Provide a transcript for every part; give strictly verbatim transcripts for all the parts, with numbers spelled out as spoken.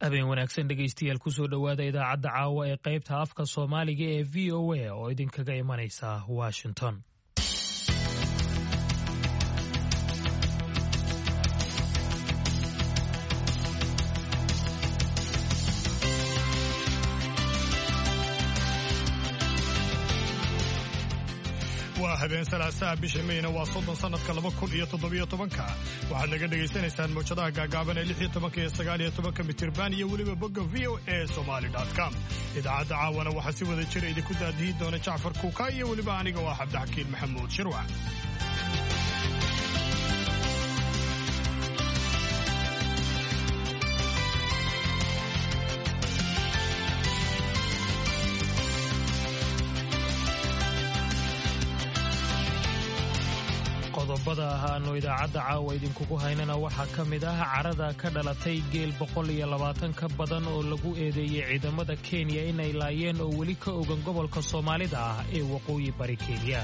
habeen wanaagsan dhegaystayaal kusoo dhowaada idaacadda caawa ee qaybta afka Soomaaliga ee V O A oo idinkaga imanaysa Washington. habeen salaasaa bisha Mayna waa soddon sanadka laba kun iyo toddobiyo tobanka waxaad naga dhageysanaysaan mowjadaha gaagaaban ee lix iyo tobanka iyo sagaal iyo tobanka mitirban iyo weliba bogga v o a somali dot com. idaacadda caawana waxaa si wada jira idinku daadihi doona Jacfar Kuuka iyo weliba aniga waa Cabdixakiin Maxamuud Shirwac. qodobada aanu idaacadda caawa idinkugu haynana waxaa ka mid ah carada ka dhalatay geel boqol iyo labaatan ka badan oo lagu eedeeyey ciidamada Kenya inay laayeen oo weli ka ogan gobolka Soomaalida ah ee waqooyi bari Kenya.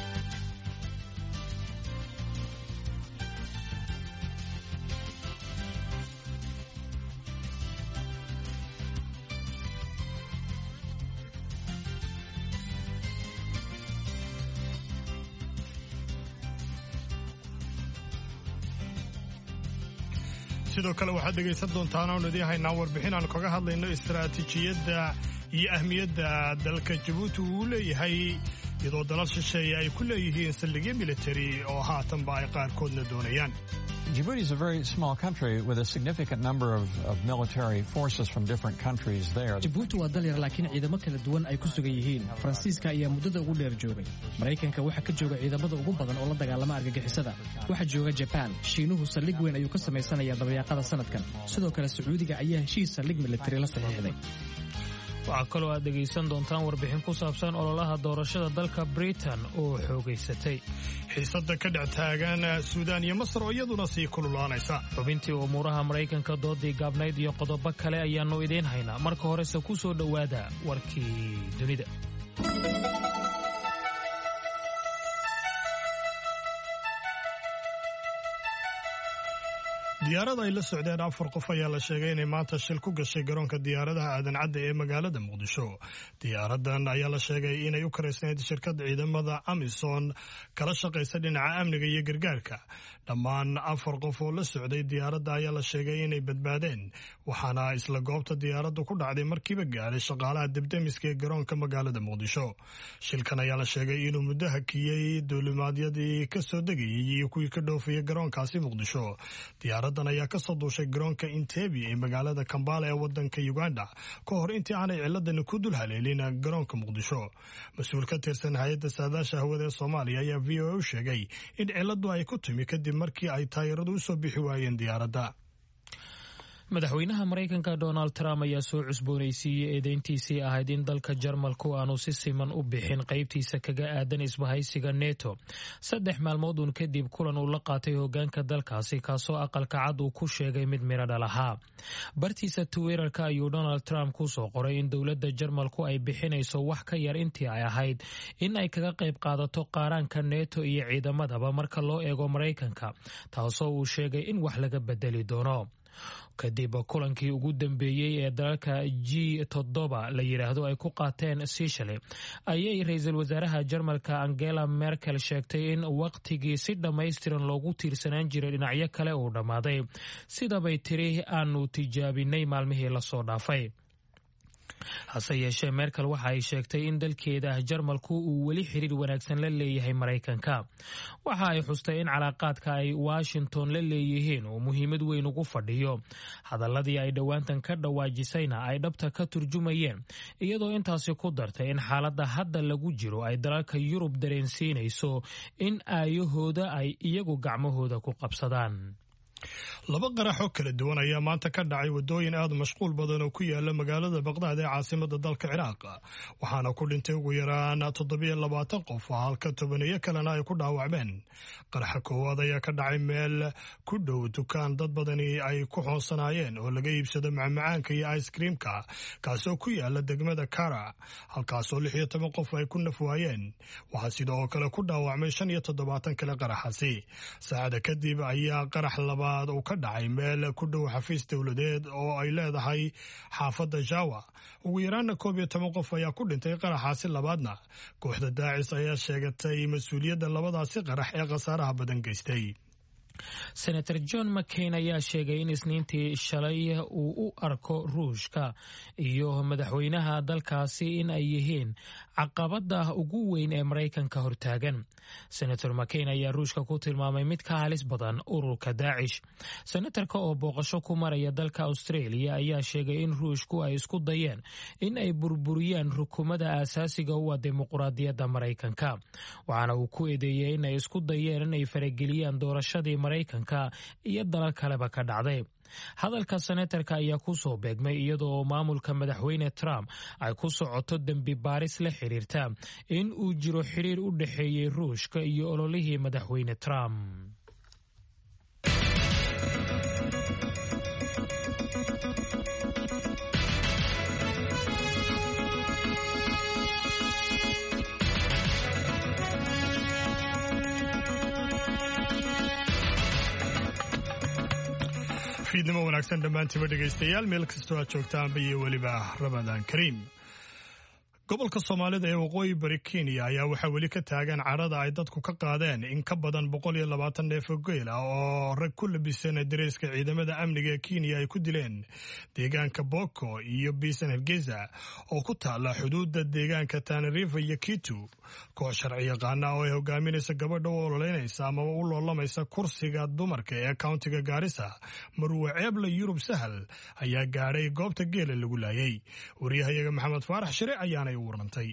sidoo kale waxaad dhegaysan doontaan oo idin haynaa warbixin aan kaga hadlayno istaraatiijiyadda iyo ahmiyadda dalka Djibouti uu leeyahay iyadoo dalal shisheeye ay ku leeyihiin saldhigyo military oo haatanba ay qaarkoodna doonayaan. Djibouti is a very small country with a significant number of, of military forces from different countries there. Djibouti waa dal yar laakiin ciidamo kala duwan ay ku sugan yihiin. Faransiiska ayaa muddada ugu dheer joogay. Mareykanka waxa ka jooga ciidamada ugu badan oo la dagaalama argagixisada. Waxa jooga Japan. Shiinuhu saldhig weyn ayuu ka sameysanayaa dabayaaqada sanadkan. Sidoo kale Sacuudiga ayaa heshiis saldhig military la saxiixday. waxaa kaloo aad dhegaysan doontaan warbixin ku saabsan ololaha doorashada dalka Britain oo xoogaysatay. xiisadda ka dhex taagan Suudaan iyo Masar oo iyaduna sii kululaanaysa. xubintii umuuraha Mareykanka doodii gaabnayd iyo qodobo kale ayaanu idiin haynaa. marka horese ku soo dhowaada warkii dunida. diyaarada ay la socdeen afar qof ayaa la sheegay inay maanta shil ku gashay garoonka diyaaradaha aadan cadde ee magaalada Muqdisho. diyaaradan ayaa la sheegay inay u kareysnayd shirkadda ciidamada Amazon kala shaqaysa dhinaca amniga iyo gargaarka. dhammaan afar qof oo la socday diyaaradda ayaa la sheegay inay badbaadeen waxaana isla goobta diyaaraddu ku dhacday markiiba gaaray shaqaalaha debdemiska ee garoonka magaalada Muqdisho. shilkan ayaa la sheegay inuu muddo hakiyey duulimaadyadii ka soo degayay iyo kuwii ka dhoofayay garoonkaasi Muqdisho. diyaaraddan ayaa ka soo duushay garoonka Entebbe ee magaalada Kampala ee wadanka Uganda ka hor intii aanay ciladani ku dul haleelin garoonka Muqdisho. mas-uul ka tirsan hay'adda saadaasha hawada ee Soomaaliya ayaa V O A u sheegay in ciladu ay ku timi kadib markii ay taayiradu u soo bixi waayeen diyaaradda. madaxweynaha Mareykanka Donald Trump ayaa soo cusboonaysiiyey eedeyntiisii ahayd in dalka Jarmalku aanu si siman u bixin qaybtiisa kaga aadan isbahaysiga NATO saddex maalmood uun kadib kulan uu la qaatay hoggaanka dalkaasi kaasoo aqalka cad uu ku sheegay mid miro dhal ahaa. bartiisa Twitter-ka ayuu Donald Trump ku soo qoray in dowladda Jarmalku ay bixinayso wax ka yar intii ay ahayd in ay kaga qayb qaadato qaaraanka NATO iyo ciidamadaba marka loo eego Mareykanka, taasoo uu sheegay in wax laga bedeli doono. kadib kulankii ugu dambeeyey ee dalalka G toddoba la yiraahdo ay ku qaateen Seychelles ayay ra'iisul wasaaraha Jarmalka Angela Merkel sheegtay in waqtigii si dhammaystiran loogu tiirsanaan jiray dhinacyo kale uu dhammaaday sida bay tiri aanu tijaabinay maalmihii la soo dhaafay. hase yeeshee Merkel waxa ay sheegtay in dalkeeda Jarmalku uu weli xiriir wanaagsan la leeyahay Mareykanka. waxa ay xustay in calaaqaadka ay Washington la leeyihiin uu muhiimad weyn ugu fadhiyo. hadaladii ay dhowaantan ka dhawaajisayna ay dhabta ka turjumayeen, iyadoo intaasi ku dartay in xaaladda hadda lagu jiro ay dalalka Yurub dareensiinayso in aayahooda ay iyagu gacmahooda ku qabsadaan. laba qarax oo kala duwan ayaa maanta ka dhacay wadooyin aad mashquul badan oo ku yaala magaalada Baqdaad ee caasimadda dalka Ciraaq waxaana ku dhintay ugu yaraan toddobiyo labaatan qof halka tobaneeyo kalena ay ku dhaawacmeen. qaraxa koowaad ayaa ka dhacay meel ku dhow dukaan dad badani ay ku xoonsanaayeen oo laga iibsado macmacaanka iyo ice creamka kaasoo ku yaala degmada Kara halkaasoo lix iyo toban qof ay ku naf waayeen. waxaa sidoo kale ku dhaawacmay shan iyo toddobaatan kale qaraxaasi. saacada kadib ayaa qarax laba labaad uu ka dhacay meel ku dhow xafiis dowladeed oo ay leedahay xaafadda jawa. ugu yaraana koob iyo toban qof ayaa ku dhintay qaraxaasi labaadna kooxda daacis ayaa sheegatay mas-uuliyadda labadaasi qarax ee khasaaraha badan geystay. senator john mccain ayaa sheegay in isniintii shalay uu u arko ruushka iyo madaxweynaha dalkaasi in ay yihiin caqabada ugu weyn ee maraykanka hortaagan. senator mccain ayaa ruushka ku tilmaamay mid ka halis badan ururka daacish. senatarka oo booqasho ku maraya dalka australia ayaa sheegay in ruushku ay isku dayeen in ay burburiyaan rukumada aasaasiga u ah dimuqraadiyadda maraykanka, waxaana uu ku eedeeyey in ay isku dayeen inay farageliyaan doorashadii maraykanka iyo dalal kaleba ka dhacday. hadalka senatarka ayaa ku soo beegmay iyadoo maamulka madaxweyne Trump ay ku socoto dembi baaris la xiriirta in uu jiro xiriir u dhexeeyey ruushka iyo ololihii madaxweyne Trump. fiidnimo wanaagsan dhammaantiiba dhegaystayaal meel kastoo aad joogtaanba iyo weliba ramadaan kariim. gobolka soomaalida ee waqooyi bari kenya ayaa waxaa weli ka taagan cadhada ay dadku ka qaadeen in ka badan boqol iyo labaatan neef oo geel ah oo rag ku labisan dareeska ciidamada amniga ee kenya ay ku dileen deegaanka boko iyo biisan hargeysa oo ku taala xuduudda deegaanka Tana River iyo Kitu. koox sharci yaqaana oo ay hogaaminaysa gabadha u ololeynaysa ama u loolamaysa kursiga dumarka ee countiga Garissa Marwe Ceebla Yurub Sahal ayaa gaadhay goobta geela lagu laayay. wariyahayaga Maxamed Faarax Shire ayaana warantay.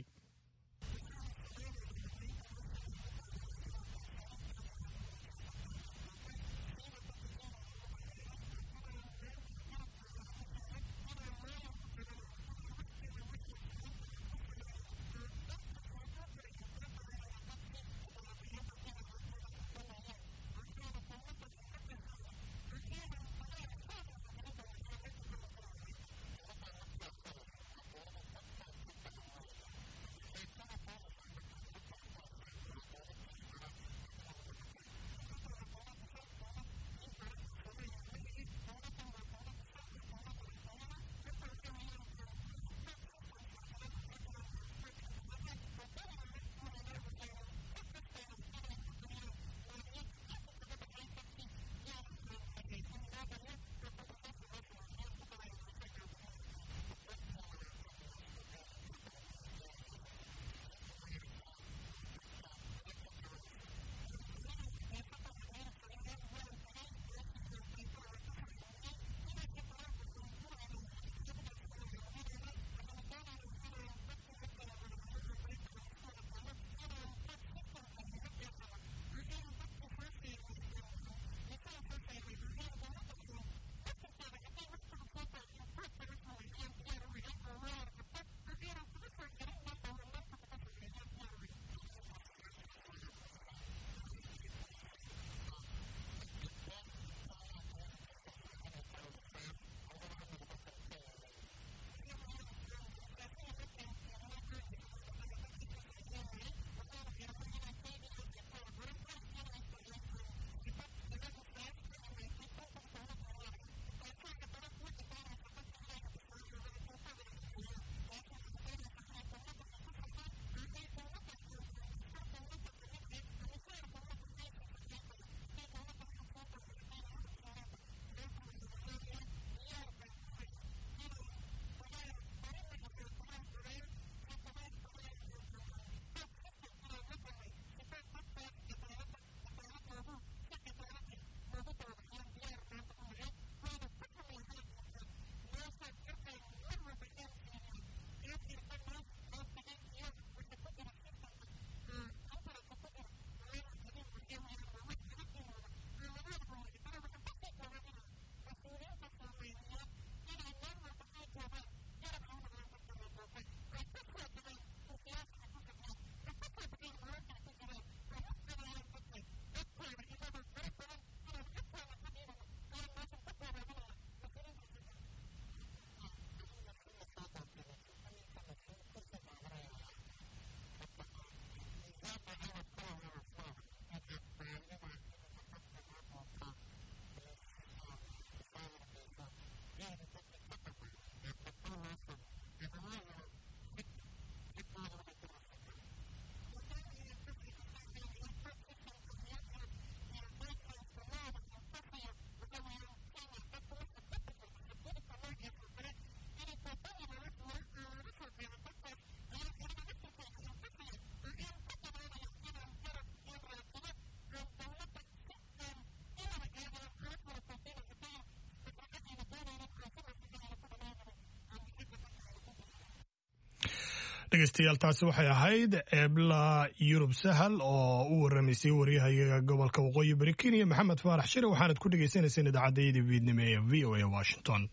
dhegeystayaal taasi waxay ahayd eebla yurub sahal oo u waramaysay waryahayaga gobolka waqooyi bari kenya maxamed faarax shire waxaanad ku dhegeysaneyseen idaacadayda fiidnimo ee v o a washington.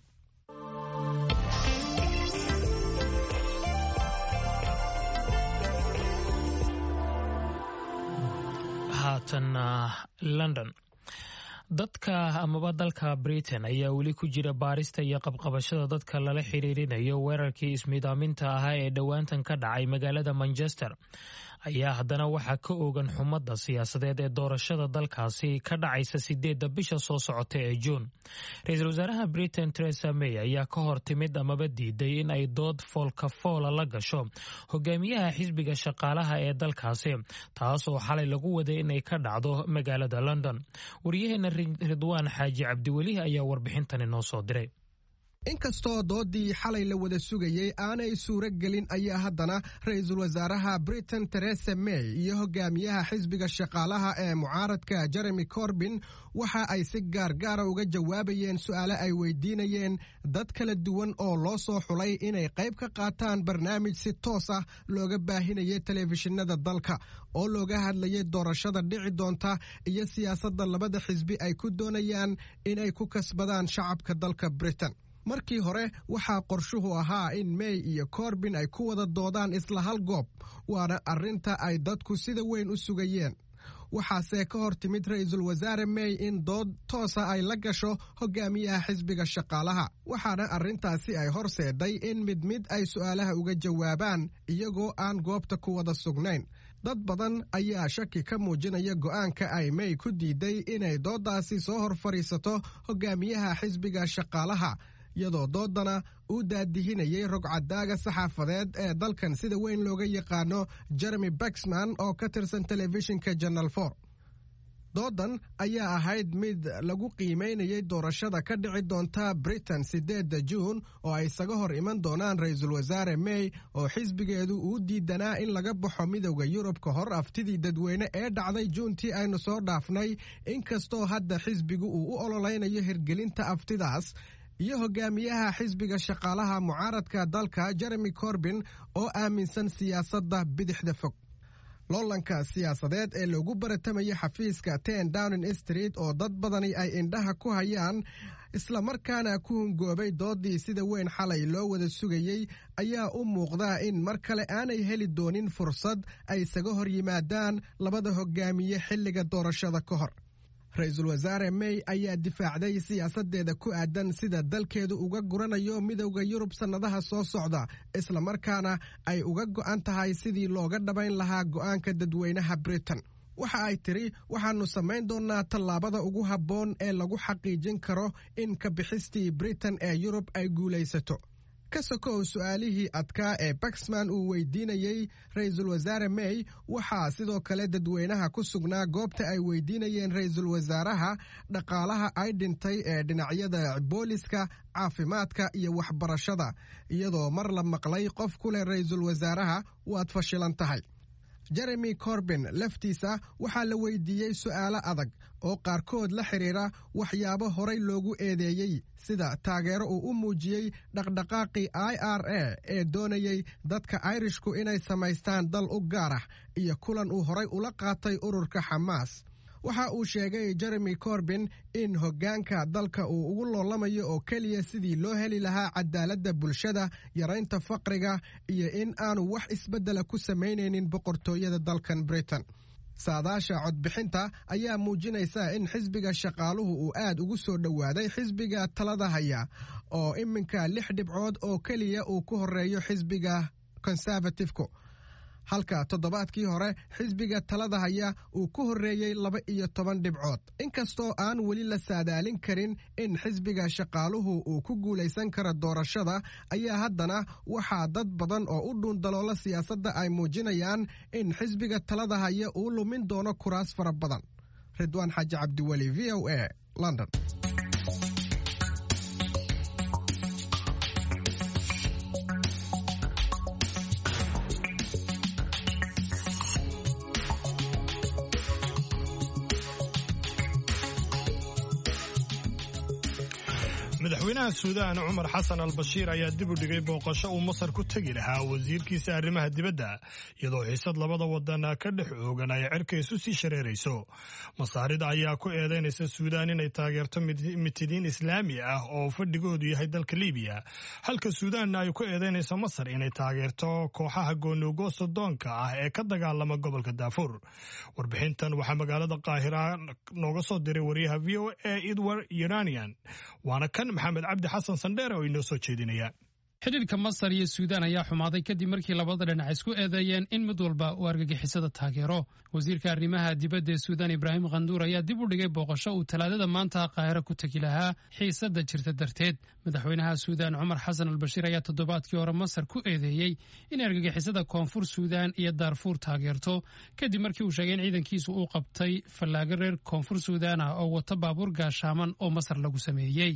haatan London. dadka amaba dalka Britain ayaa weli ku jira baarista iyo qabqabashada dadka lala xiriirinayo weerarkii ismiidaaminta ahaa ee dhowaantan ka dhacay magaalada Manchester ayaa haddana waxaa ka oogan xumadda siyaasadeed ee doorashada dalkaasi ka dhacaysa sideedda bisha soo socota ee Juun. Ra-iisul wasaaraha Britain Theresa May ayaa ka hor timid amaba diiday in ay dood foolka foola la gasho hogaamiyaha xisbiga shaqaalaha ee dalkaasi, taas oo xalay lagu waday inay ka dhacdo magaalada London. Wariyaheena Ridwaan Xaaji Cabdiweli ayaa warbixintani noo soo diray. inkastoo doodii xalay la wada sugayey aanay suuro gelin ayaa haddana ra-iisul wasaaraha Britain Theresa May iyo hogaamiyaha xisbiga shaqaalaha ee mucaaradka Jeremy Corbyn waxa ay si gaargaara uga jawaabayeen su'aalo ay weydiinayeen dad kala duwan oo loo soo xulay inay qayb ka qaataan barnaamij si toos ah looga baahinayay telefishinada dalka oo looga hadlayay doorashada dhici doonta iyo siyaasadda labada xisbi ay ku doonayaan inay ku kasbadaan shacabka dalka Britain. markii hore waxaa qorshuhu ahaa in May iyo Corbyn ay ku wada doodaan isla hal goob, waana arrinta ay dadku sida weyn u sugayeen. waxaase ka hor timid ra-iisul wasaare May in dood toosa ay la gasho hogaamiyaha xisbiga shaqaalaha, waxaana arrintaasi ay horseeday in mid mid ay su'aalaha uga jawaabaan iyagoo aan goobta ku wada sugnayn. dad badan ayaa shaki ka muujinaya go'aanka ay May ku diiday inay dooddaasi soo hor fadhiisato hogaamiyaha xisbiga shaqaalaha, iyadoo doodana uu daadihinayay rogcadaaga saxaafadeed ee dalkan sida weyn looga yaqaano Jeremy Baxman oo ka tirsan telefishinka Channel four. doodan ayaa ahayd mid lagu qiimeynayay doorashada ka dhici doonta Britain sideedda Juun oo ay isaga hor iman doonaan ra-iisul wasaare May oo xisbigeedu uu diidanaa in laga baxo midowda Yurub ka hor aftidii dadweyne ee dhacday Juuntii aynu soo dhaafnay, inkastoo hadda xisbigu uu u ololeynayo hirgelinta aftidaas, iyo hogaamiyaha xisbiga shaqaalaha mucaaradka dalka Jeremy Corbyn oo aaminsan siyaasadda bidixda fog. loolanka siyaasadeed ee lagu baratamaya xafiiska ten Downing Street oo dad badani ay indhaha ku hayaan isla markaana ku hungoobay doodii sida weyn xalay loo wada sugayey ayaa u muuqda in mar kale aanay heli doonin fursad ay isaga hor yimaadaan labada hogaamiye xilliga doorashada ka hor. ra-iisul wasaare May ayaa difaacday siyaasadeeda ku aadan sida dalkeedu uga guranayo midowda Yurub sannadaha soo socda, isla markaana ay uga go'an tahay sidii looga dhabayn lahaa go'aanka dadweynaha Britain. waxa ay tiri waxaanu samayn doonaa tallaabada ugu habboon ee lagu xaqiijin karo in ka bixistii Britain ee Yurub ay guulaysato. ka sokow su'aalihii adkaa ee Baxman uu weydiinayey ra-iisul wasaare May, waxaa sidoo kale dadweynaha ku sugnaa goobta ay weydiinayeen ra-iisul wasaaraha dhaqaalaha ay dhintay ee dhinacyada booliska, caafimaadka iyo waxbarashada, iyadoo mar la maqlay qof ku leh ra-iisul wasaaraha waad fashilan tahay. Jeremy Corbyn laftiisa waxaa la weydiiyey su'aalo adag oo qaarkood la xiriira waxyaabo horay loogu eedeeyey, sida taageero uu u muujiyey dhaqdhaqaaqii I R A ee doonayay dadka Irishku inay samaystaan dal u gaar ah, iyo kulan uu horay ula qaatay ururka Xamaas. waxa uu sheegay Jeremy Corbyn in hoggaanka dalka uu ugu loolamayo oo keliya sidii loo heli lahaa cadaaladda bulshada, yaraynta faqriga, iyo in aanu wax isbeddela ku samaynaynin boqortooyada dalkan Britain. saadaasha codbixinta ayaa muujinaysa in xisbiga shaqaaluhu uu aad ugu soo dhowaaday xisbiga talada haya, oo iminka lix dhibcood oo keliya uu ku horeeyo xisbiga Conservative-ku, halka toddobaadkii hore xisbiga talada haya uu ku horreeyey laba iyo toban dhibcood. inkastoo aan weli la saadaalin karin in xisbiga shaqaaluhu uu ku guulaysan karo doorashada, ayaa haddana waxaa dad badan oo u dhuundaloola siyaasadda ay muujinayaan in xisbiga talada haya uu lumin doono kuraas fara badan. Ridwaan Xaaji Cabdiweli, V O A, London. madaxweynaha suudaan cumar xasan albashiir ayaa dib u dhigay booqasho uu masar ku tegi lahaa wasiirkiisa arrimaha dibadda iyadoo xiisad labada wadan ka dhex oogan ay cirka isu sii shareerayso. masaarida ayaa ku eedeynaysa suudaan inay taageerto mitidiin islaami ah oo fadhigoodu yahay dalka liibiya, halka suudaanna ay ku eedeynayso masar inay taageerto kooxaha goonogoosta doonka ah ee ka dagaalama gobolka daafuur. warbixintan waxaa magaalada qaahira nooga soo diray wariyaha v o a edward uranian, waana kan maxamed cabdi xasan sandheere oo inoo soo jeedinaya. xidhiirka masar iyo suudaan ayaa xumaaday kadib markii labada dhinac isku eedeeyeen in mid walba uu argagixisada taageero. wasiirka arrimaha dibadda ee suudaan ibraahim khanduur ayaa dib u dhigay booqasho uu talaadada maanta qaahiro ku tegi lahaa xiisadda jirta darteed. madaxweynaha suudaan cumar xasan albashiir ayaa toddobaadkii hore masar ku eedeeyey in argagixisada koonfur suudaan iyo daarfuur taageerto kadib markii uu sheegay in ciidankiisu uu qabtay fallaago reer koonfur suudaan ah oo wata baabuur gaashaaman oo masar lagu sameeyey.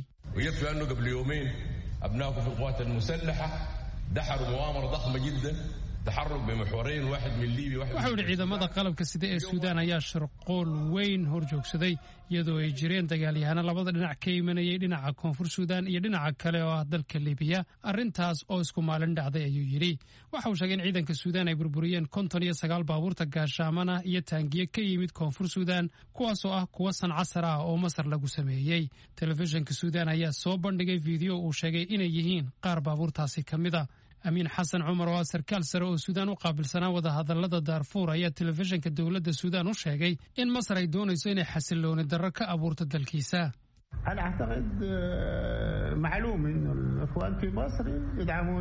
أبنائكم في القوات المسلحة دحروا مؤامرة ضخمة جدا تحرك بمحورين واحد من ليبيا واحد. waxa uu ciidamada qalabka sida ee Suudaan ayaa shirqool weyn horjoogsaday iyadoo ay jireen dagaalyahano labada dhinac ka imanayay dhinaca koonfur Suudaan iyo dhinaca kale oo ah dalka Liibiya. arrintaas oo isku maalin dhacday ayuu yiri. waxa uu sheegay in ciidanka Suudaan ay burburiyeen konton iyo sagaal baabuurta gaashaamana iyo taangiye ka yimid koonfur Suudaan kuwaas oo ah kuwa sancasar ah oo Masar lagu sameeyay. telefishinka Suudaan ayaa soo bandhigay fiideo uu sheegay inay yihiin qaar baabuurtaasi kamid ah. amiin xasan cumar oo sarkaal sare oo Suudaan u qaabilsanaa wada hadallada Darfur ayaa telefishinka dawladda Suudaan u sheegay in Masar ay doonayso inay xasilooni darro ka abuurto dalkiisa. أنا أعتقد معلوم إنه الإخوان في مصر يدعمون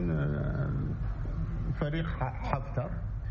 فريق حفتر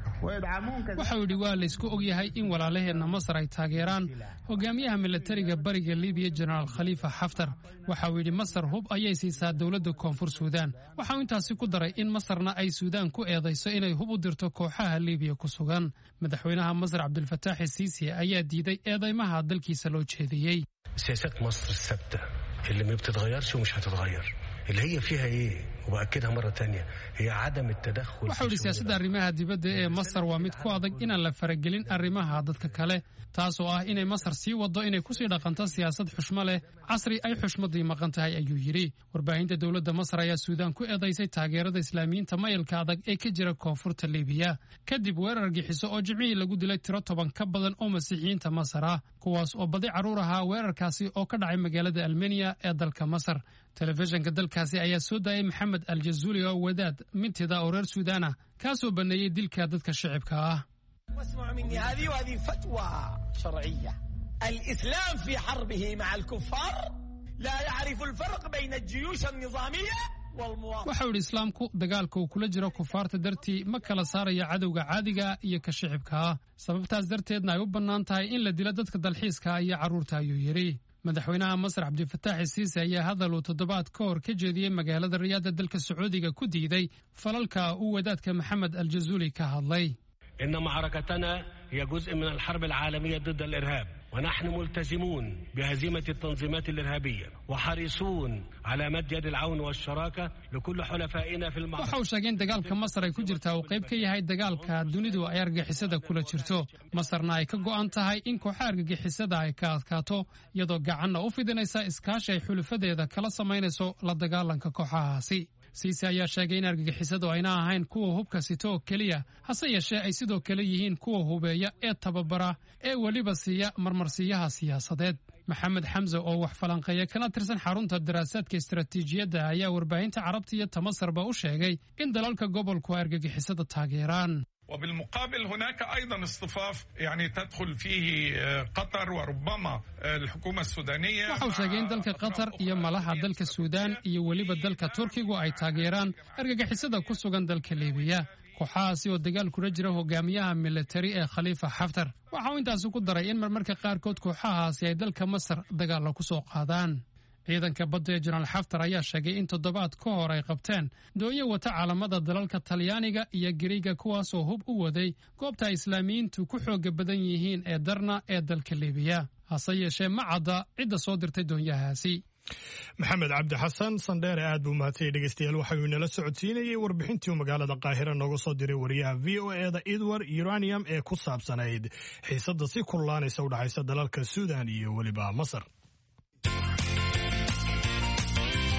waxa uu yidhi waa la isku ogyahay in walaalaheenna Masar ay taageeraan hogaamiyaha militariga bariga Liibiya Generaal Khalifa Haftar. waxa uu yidhi Masar hub ayay siisaa dawladda koonfur Suudaan. waxa uu intaasi ku daray in Masarna ay Suudaan ku eedayso inay hub u dirto kooxaha Liibiya ku sugan. madaxweynaha Masar Abdel Fattah al-Sisi ayaa diiday eedeymaha dalkiisa loo jeediyey. سياسات مصر الثابتة اللي ما بتتغيرش ومش هتتغير اللي هي فيها ايه وبأكدها مرة تانية هي عدم التدخل. waxa uu yidhi siyaasadda arrimaha dibadda ee Masar waa mid ku adag inaan la faragelin arrimaha dadka kale, taasoo ah inay Masar sii wado inay ku sii dhaqanto siyaasad xushmo leh casri ay xushmadii maqan tahay ayuu yidhi. warbaahinta dawladda Masar ayaa Suudaan ku eedaysay taageerada islaamiyiinta mayalka adag ee ka jira koonfurta Liibiya kadib weerar gixiso oo jimcihii lagu dilay tiro toban ka badan oo masiixiyiinta Masar ah kuwaas oo badi caruur ahaa. weerarkaasi oo ka dhacay magaalada Almenia ee dalka Masar. telefishinka dalkaasi ayaa soo daayay maxamed al-Jazuli oo wadaad mintida oo reer Suudaan ah kaasoo baneeyay dilka dadka shacabka ah. واسمعوا مني هذه وهذه فتوى شرعية. الإسلام في حربه مع الكفار لا يعرف الفرق بين الجيوش النظامية والمواطنة. waxa uu yidhi islaamku dagaalka uu kula jiro kufaarta dartii ma kala saaraya cadowga caadiga iyo ka shacabka ah. sababtaas darteedna ay u bannaan tahay in la dilo dadka dalxiiska iyo carruurta ayuu yidhi. madaxweynaha Masar Abdel Fattah al-Sisi ayaa hadal uu toddobaad ka hor ka jeediyey magaalada Riyaad dalka Sacuudiga ku diiday falalka uu wadaadka Maxamed al-Jazuli ka hadlay. إن معركتنا هي جزء من الحرب العالمية ضد الإرهاب ونحن ملتزمون بهزيمة التنظيمات الإرهابية وحريصون على مد يد العون والشراكة لكل حلفائنا في المعركة. waxa uu sheegay in dagaalka Masar ay ku jirtaa uu qayb ka yahay dagaalka dunidu ay argagixisada kula jirto. Masarna ay ka go'an tahay in kooxaha argagixisada ay ka adkaato iyadoo gacanna u fidinaysa iskaashi ay xulufadeeda kala samaynayso la dagaalanka kooxahaasi. Sisi ayaa sheegay in argagixisadu ayna ahayn kuwa hubka sito oo keliya hase yeeshee ay sidoo kale yihiin kuwa hubeeya ee tababara ee weliba siiya marmarsiyaha siyaasadeed. maxamed xamse oo wax falanqeeya kana tirsan xarunta daraasaadka istaraatiijiyadda ayaa warbaahinta carabta iyo Masarba u sheegay in dalalka gobolku ay argagixisada taageeraan. وبالمقابل هناك أيضا اصطفاف يعني تدخل فيه قطر وربما الحكومة السودانية. waxa uu sheegay in dalka Qatar iyo malaha dalka Suudaan iyo weliba dalka Turkigu ay taageeraan argagixisada ku sugan dalka Liibiya. kooxahaasi oo dagaal kula jira hogaamiyaha militari ee Khalifa Haftar. waxa uu intaas ku daray in marmarka qaarkood kooxahaasi ay dalka Masar dagaal ku soo qaadaan. ciidanka badda ee Generaal Haftar ayaa sheegay in toddobaad ka hor ay qabteen doonyo wata calaamada dalalka Talyaaniga iyo Giriiga kuwaas oo hub u waday goobta islaamiyiintu ku xooga badan yihiin ee Darna ee dalka Liibiya. hase yeeshee ma cadda cidda soo dirtay doonyahaasi. maxamed cabdi xasan sandheere aad buu mahadsanyahay dhegeystayaal waxa uu inala socodsiinayay warbixintii uu magaalada qaahira nooga soo diray wariyaha v o e da Edward Uranium ee ku saabsanayd xiisadda si kululaanaysa u dhaxaysa dalalka Suudaan iyo weliba Masar.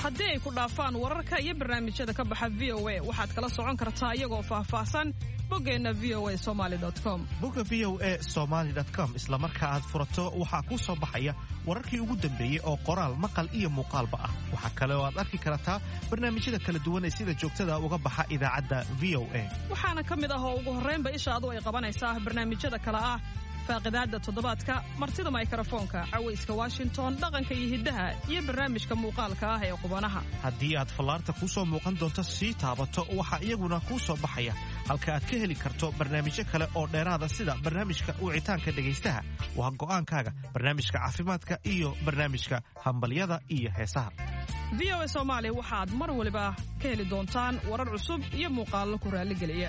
haddii ay ku dhaafaan wararka iyo barnaamijyada ka baxa v o a waxaad kala socon kartaa iyagoo faahfaahsan boggeenna v o a somaali com bogga v o a somaali com isla marka aad furato waxaa kuu soo baxaya wararkii ugu dambeeyey oo qoraal maqal iyo muuqaalba ah. waxaa kale oo aad arki kartaa barnaamijyada kala duwan ee sida joogtada uga baxa idaacadda v o a waxaana ka mid ah oo ugu horraynba ishaadu ay qabanaysaa barnaamijyada kale ah faaqidaadda toddobaadka martida mikrofoonka cawayska washington dhaqanka iyo hiddaha iyo barnaamijka muuqaalka ah ee qubanaha haddii aad fallaarta kuu soo muuqan doonto sii taabato waxaa iyaguna kuu soo baxaya halka aad ka heli karto barnaamijyo kale oo dheeraada sida barnaamijka wicitaanka dhegaystaha waa go'aankaaga barnaamijka caafimaadka iyo barnaamijka hambalyada iyo heesaha v o a soomaali waxaad mar waliba ka heli doontaan warar cusub iyo muuqaallo ku raalligeliya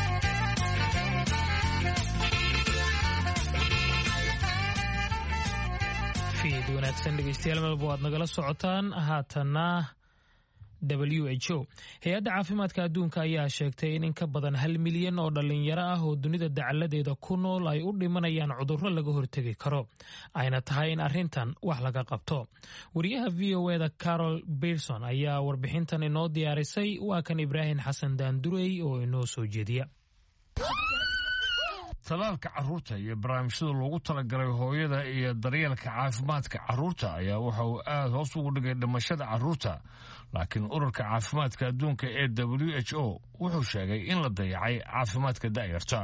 fiid wanaagsan dhegaystayaal malba waad nagala socotaan haatana w h o hay-adda caafimaadka adduunka ayaa sheegtay in in ka badan hal milyan oo dhallinyaro ah oo dunida dacaladeeda ku nool ay u dhimanayaan cudurro laga hortegi karo ayna tahay in arrintan wax laga qabto wariyaha v o eda carol berson ayaa warbixintan inoo diyaarisay waa kan ibraahim xasan daandurey oo inoo soo jeediya talaalka carruurta iyo barnaamijyada loogu talagalay hooyada iyo daryeelka caafimaadka carruurta ayaa waxa uu aad hoos ugu dhigay dhimashada carruurta laakiin ururka caafimaadka adduunka ee w h o wuxuu sheegay in la dayacay caafimaadka da'yarta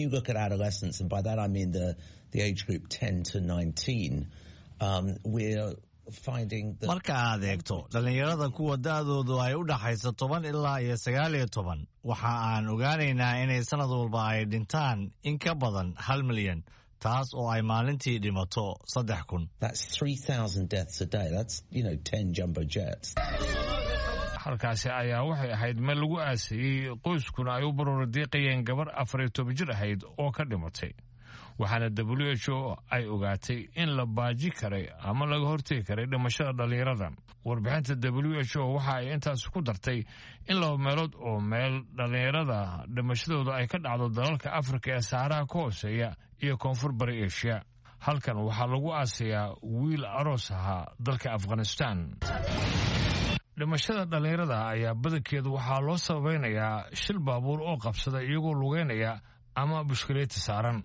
marka aad eegto dhallinyarada kuwa da'doodu ay u dhaxayso toban ilaa iyo sagaal iyo toban waxa aan ogaanaynaa inay sannad walba ay dhintaan in ka badan hal milyan taas oo ay maalintii dhimato saddex kun halkaasi ayaa waxay ahayd meel lagu aasayey qoyskuna ay u baroora diiqayeen gabar afar iyo toban jir ahayd oo ka dhimatay waxaana w h o ay ogaatay in la baaji karay ama laga hortegi karay dhimashada dhallinyarada warbixinta w h o waxa ay intaas ku dartay in laba meelood oo meel dhallinyarada dhimashadooda ay ka dhacdo dalalka afrika ee saxaraha ka hooseeya iyo koonfur bari eshiya halkan waxaa lagu aasayaa wiil aroos ahaa dalka afghanistan dhimashada dhallinyarada ayaa badankeedu waxaa loo sabaynayaa shil baabuur oo qabsada iyagoo lugeynaya ama bushkileeti saaran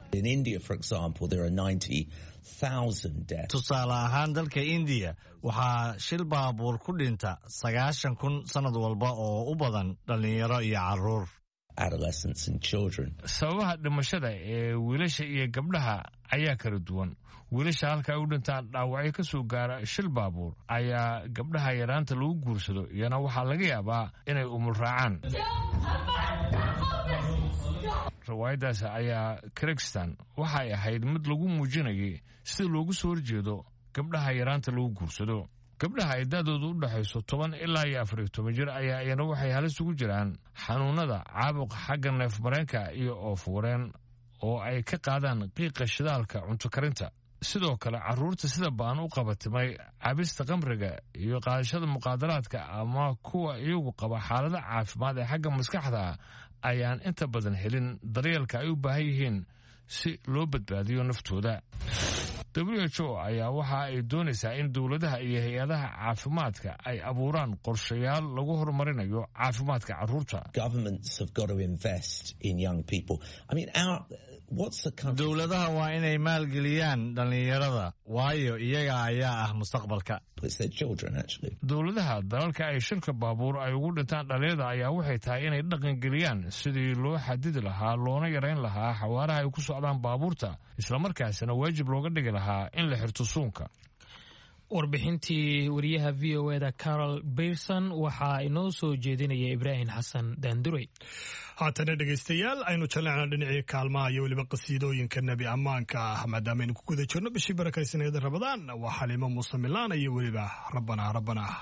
tusaale ahaan dalka indiya waxaa shil baabuur ku dhinta sagaashan kun sannad walba oo u badan dhallinyaro iyo carruur sababaha dhimashada ee wiilasha iyo gabdhaha ayaa kala duwan wiilasha halka ay u dhintaan dhaawacyo ka soo gaara shil baabuur ayaa gabdhaha yaraanta lagu guursado iyana waxaa laga yaabaa inay umul raacaan riwaayaddaas ayaa krigstan waxay ahayd mid lagu muujinayay sida loogu soo horjeedo gabdhaha yaraanta lagu guursado gabdhaha ay da'doodu u dhaxayso toban ilaa iyo afar iyo toban jir ayaa iyana waxay halis ugu jiraan xanuunada caabuqa xagga neef mareenka iyo oofuureen oo ay ka qaadaan qiiqa shidaalka cunto karinta sidoo kale carruurta sida ba'an u qabatimay cabista qamriga iyo qaadashada muqaadaraadka ama kuwa iyagu qaba xaalada caafimaad ee xagga maskaxda ayaan inta badan helin daryeelka ay u baahan yihiin si loo badbaadiyo naftooda w h o ayaa waxa ay doonaysaa in dowladaha iyo hay-adaha caafimaadka ay abuuraan qorshayaal lagu horumarinayo caafimaadka carruurta dowladaha waa inay maalgeliyaan dhallinyarada waayo iyaga ayaa ah mustaqbalka dowladaha dalalka ay shirka baabuur ay ugu dhintaan dhallinyarada ayaa waxay tahay inay dhaqangeliyaan sidii loo xadidi lahaa loona yarayn lahaa xawaaraha ay ku socdaan baabuurta islamarkaasina waajib looga dhigi lahaa in la xirto suunka warbixintii wariyaha v o eda carol berson waxaa inoo soo jeedinaya ibraahim xasan daandurey haatana dhegaystayaal aynu jaleecna dhinacii kaalmaha iyo weliba qasiidooyinka nebi ammaanka ah maadaamaaynu ku guda jirno bishii barakaysaneeda rabadaan waa xaliimo muuse milaan iyo weliba rabbanaa rabbanaa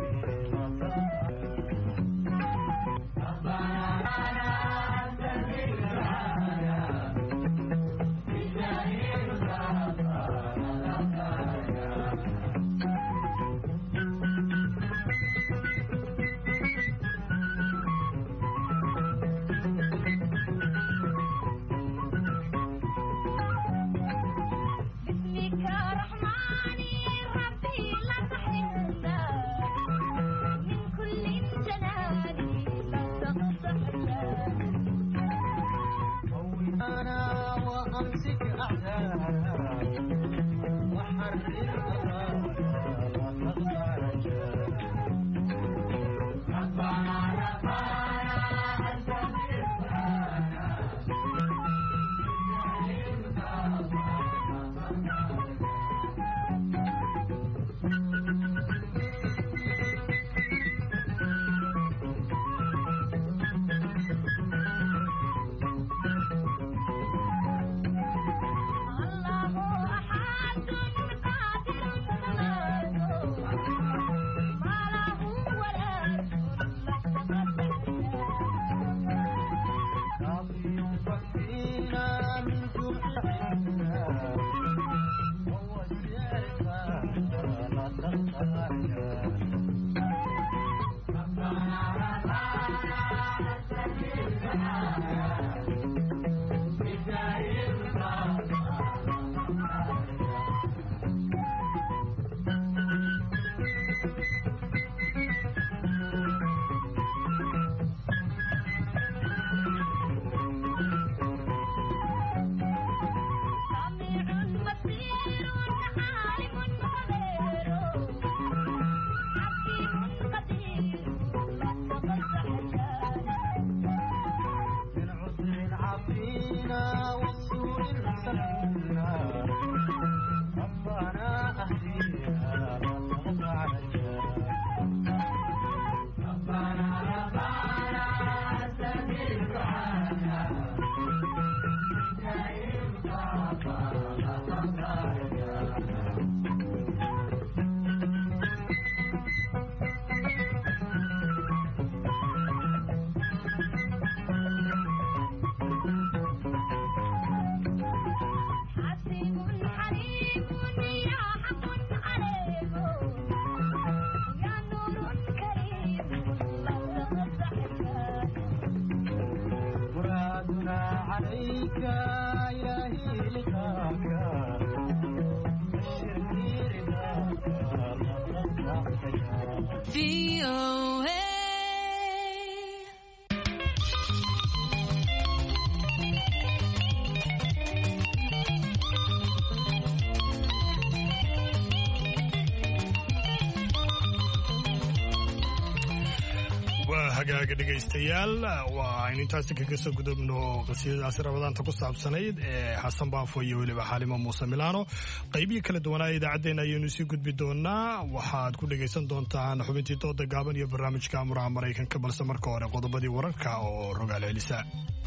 hagaaga dhegaystayaal waa aynu intaasi kaga soo gudubno qasiidadaasi rabadaanta ku saabsanayd ee xasan baafo iyo weliba xaalimo muuse milaano qaybihii kala duwanaa idaacaddeena ayaynu sii gudbi doonaa waxaad ku dhegaysan doontaan xubintii dooda gaaban iyo barnaamijka amuraha maraykanka balse marka hore qodobadii wararka oo rogaal celisa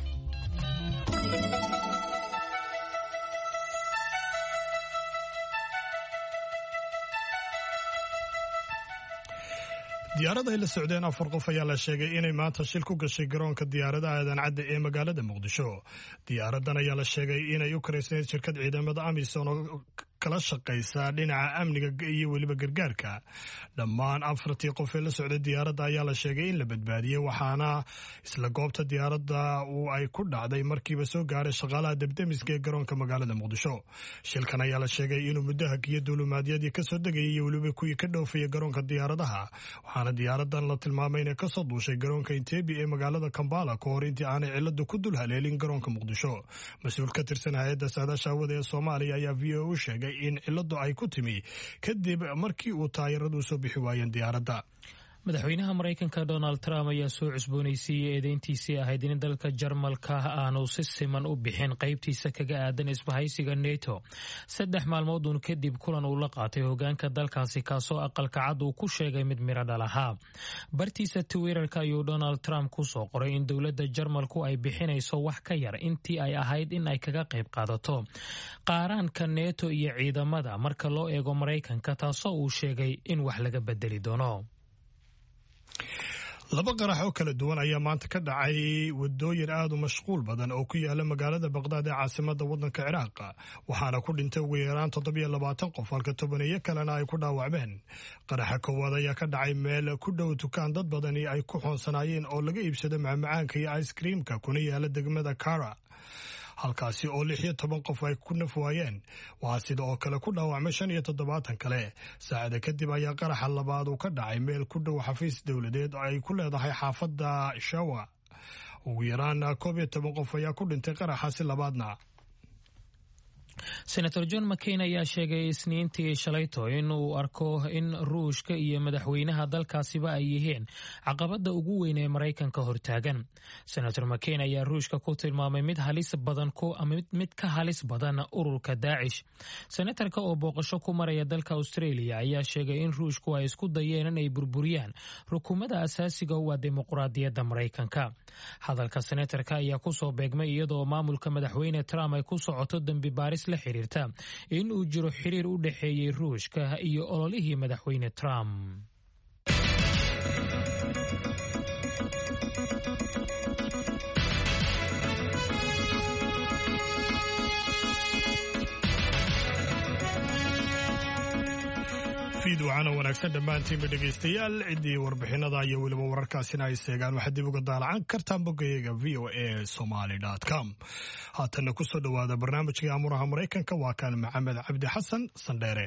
diyaarada ay la socdeen afar qof ayaa la sheegay inay maanta shil ku gashay garoonka diyaaradaha aadan cadde ee magaalada muqdisho diyaaradan ayaa la sheegay inay u karaysnayd shirkad ciidamada amisom oo kala shaqaysa dhinaca amniga iyo weliba gargaarka dhammaan afartii qof ee la socday diyaaradda ayaa la sheegay in la badbaadiyey waxaana isla goobta diyaaradda uu ay ku dhacday markiiba soo gaaray shaqaalaha debdemiska ee garoonka magaalada muqdisho shilkan ayaa la sheegay inuu muddo hagiyo duulimaadyadii kasoo degayay iyo weliba kuwii ka dhoofaya garoonka diyaaradaha waxaana diyaaradan la tilmaamay inay kasoo duushay garoonka intebi ee magaalada kambala ka hor intii aanay ciladu ku dul haleelin garoonka muqdisho mas-uul ka tirsan hay-adda saadaasha hawada ee soomaaliya ayaa v o u sheegay in ciladu ay ku timi kadib markii uu taayiradu soo bixi waayeen diyaaradda madaxweynaha maraykanka donald trump ayaa soo cusboonaysiiyey eedeyntiisii ahayd in dalka jarmalka aanu si siman u bixin qaybtiisa kaga aadan isbahaysiga neto saddex maalmoodun kadib kulan uu la qaatay hogaanka dalkaasi kaasoo aqalka cad uu ku sheegay mid miro dhal ahaa bartiisa twitterka ayuu donald trump ku soo qoray in dowladda jarmalku ay bixinayso wax ka yar intii ay ahayd in ay kaga qayb qaadato qaaraanka neto iyo ciidamada marka loo eego maraykanka taasoo uu sheegay in wax laga bedeli doono laba qarax oo kala duwan ayaa maanta ka dhacay wadooyin aad u mashquul badan oo ku yaala magaalada baqdaad ee caasimada wadanka ciraaq waxaana ku dhintay ugu yaraan toddobiyo labaatan qof halka tobaneeyo kalena ay ku dhaawacmeen. qaraxa koowaad ayaa ka dhacay meel ku dhow dukaan dad badani ay ku xoonsanaayeen oo laga iibsado macmacaanka iyo ice creamka kuna yaala degmada Kara, halkaasi oo lix iyo toban qof ay ku naf waayeen. waxaa sida oo kale ku dhaawacmay shan iyo toddobaatan kale. saacada kadib ayaa qaraxa labaad uu ka dhacay meel ku dhow xafiis dowladeed oo ay ku leedahay xaafadda Shawa. ugu yaraan koob iyo toban qof ayaa ku dhintay qaraxaasi labaadna. senator john mccain ayaa sheegay isniintii shalayto in uu arko in ruushka iyo madaxweynaha dalkaasiba ay yihiin caqabada ugu weyn ee maraykanka hortaagan. senator mccain ayaa ruushka ku tilmaamay mid halis badan mid ka halis badan ururka daacish. senatarka oo booqasho ku maraya dalka australia ayaa sheegay in ruushku ay isku dayeen inay burburiyaan rukumada asaasiga u ah dimuqraadiyadda maraykanka. hadalka senatarka ayaa kusoo beegmay iyadoo maamulka madaxweyne trump ay ku socoto dembi baaris la xiriirta in uu jiro xiriir u dhexeeyey ruushka iyo ololihii madaxweyne Trump. fiidwacana wanaagsan dhammaantiinba dhegaystayaal ciddii warbixinada iyo weliba wararkaasina ay seegaan waxaad dib uga daalacan kartaan boggayaga v o a somaly com. haatanna ku soo dhowaada barnaamijkii amuraha maraykanka waa kan maxamed cabdi xasan sandheere.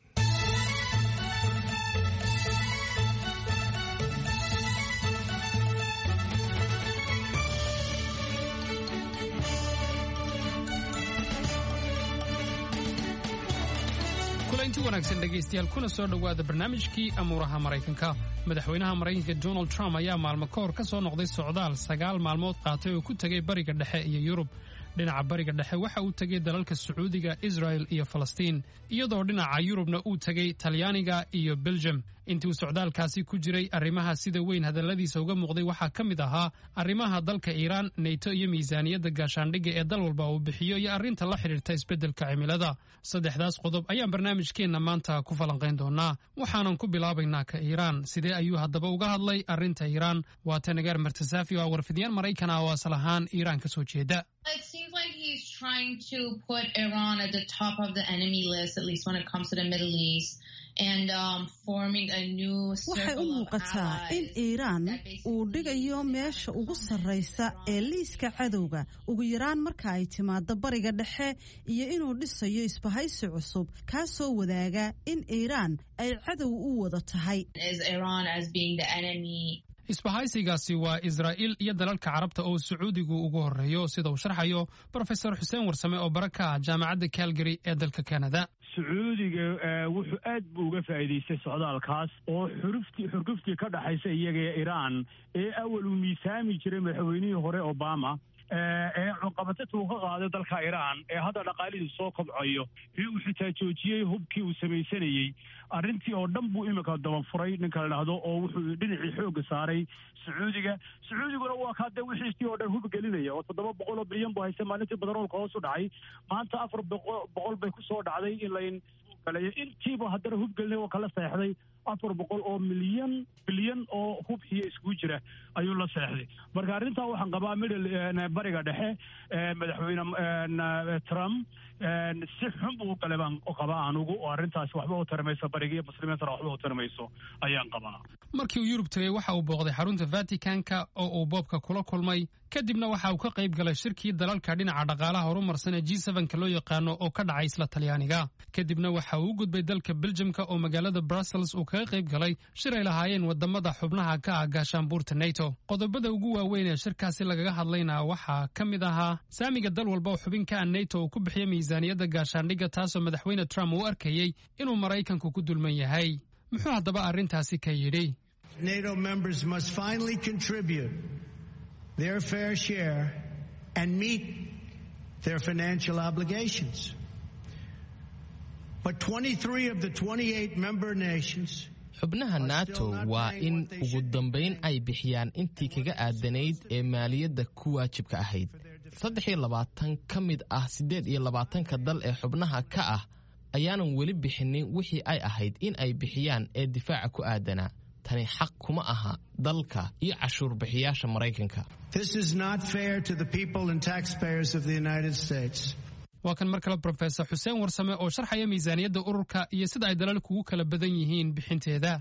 inti wanaagsan dhegaystayaal kuna soo dhowaada barnaamijkii amuuraha maraykanka. madaxweynaha maraykanka donald trump ayaa maalmo ka hor ka soo noqday socdaal sagaal maalmood qaatay oo ku tegay bariga dhexe iyo yurub. dhinaca bariga dhexe waxa uu tegay dalalka sacuudiga, israel iyo falastiin, iyadoo dhinaca yurubna uu tegay talyaaniga iyo belgium. intii uu socdaalkaasi ku jiray arrimaha sida weyn hadalladiisa uga muuqday waxaa ka mid ahaa arrimaha dalka iiraan, neyto iyo miisaaniyadda gaashaandhigga ee dal walba uu bixiyo iyo arrinta la xidhiirta isbeddelka cimilada. saddexdaas qodob ayaan barnaamijkeenna maanta ku falanqayn doonaa. waxaanan ku bilaabaynaa ka iiraan. sidee ayuu haddaba uga hadlay arrinta iiraan? waa tanagaar martasaafi oo ah warfidiyaan maraykan ah oo asal ahaan iiraan ka soo jeeda. It seems like he's trying to put Iran at the top of the enemy list, at least when it comes to the Middle East. And, um, forming a new waxay u muuqataa in iiraan uu dhigayo meesha ugu sarraysa ee liiska cadowga ugu yaraan marka ay timaado bariga dhexe, iyo inuu dhisayo isbahaysi cusub kaasoo wadaaga in iiraan ay cadow u wada tahay. isbahaysigaasi waa israa'iil iyo dalalka carabta oo sacuudigu ugu horreeyo, sida uu sharxayo brofesor xuseen warsame oo bara ka ah jaamacadda calgary ee dalka canada. sacuudiga wuxuu aad buu uga faa'iidaystay socdaalkaas oo xuruftii xurguftii ka dhaxaysa iyaga ee iiraan ee awal uu miisaami jiray madaxweynihii hore obama ee cuqabatada uu ka qaaday dalka iiraan ee hadda dhaqaalihiisu soo kobcayo ee uu xitaa joojiyey hubkii uu samaysanayey. arrintii oo dhan buu iminka dabafuray ninka la dhahdo oo wuxuu dhinacii xoogga saaray sacuudiga. sacuudiguna waa kaa dee wixiisii oo dhan hub gelinaya oo toddoba boqol oo bilyan buu haysta maalintii badaroolka hoos u dhacay. maanta afar boqol bay ku soo dhacday in layn galayo intiiba haddana hub gelinay oo kala seexday afar boqol oo milyan bilyan oo hub iyo iskugu jira ayuu la seexday. marka arrintaa waxaan qabaa middle bariga dhexe madaxweyne trump si xun buu galay baan qabaa anugu oo arrintaasi waxba u tarmayso bariga iyo muslimiintana waxba u tarmayso ayaan qabaa. markii uu yurub tegey waxa uu booqday xarunta vaticanka oo uu boobka kula kulmay, kadibna waxa uu ka qayb galay shirkii dalalka dhinaca dhaqaalaha horumarsan ee g seven-ka loo yaqaano oo ka dhacay isla talyaaniga. kadibna waxa uu u gudbay dalka beljamka oo magaalada brussels uu kaga qayb galay shir ay lahaayeen wadamada xubnaha ka ah gaashaanbuurta nato. qodobada ugu waaweyn ee shirkaasi lagaga hadlayna waxaa ka mid ahaa saamiga dal walba oo xubin ka ah nato uu ku bixiya miisaaniyadda gaashaandhigga, taasoo madaxweyne trump uu arkayey inuu maraykanku ku dulman yahay. muxuu haddaba arrintaasi ka yidhi? NATO members must finally contribute their fair share and meet their financial obligations. But twenty-three of the twenty-eight member nations xubnaha nato waa in ugu dambayn ay bixiyaan intii kaga aadanayd ee maaliyadda ku waajibka ahayd. saddex iyo labaatan ka mid ah siddeed iyo labaatanka dal ee xubnaha ka ah ayaanan weli bixinin wixii ay ahayd in ay bixiyaan ee difaaca ku aadanaa. tani xaq kuma aha dalka iyo cashuur bixiyaasha Maraykanka. This is not fair to the people and taxpayers of the United States. waa kan mar kale Professor Xuseen Warsame oo sharxaya miisaaniyadda ururka iyo sida ay dalalku ugu kala badan yihiin bixinteeda.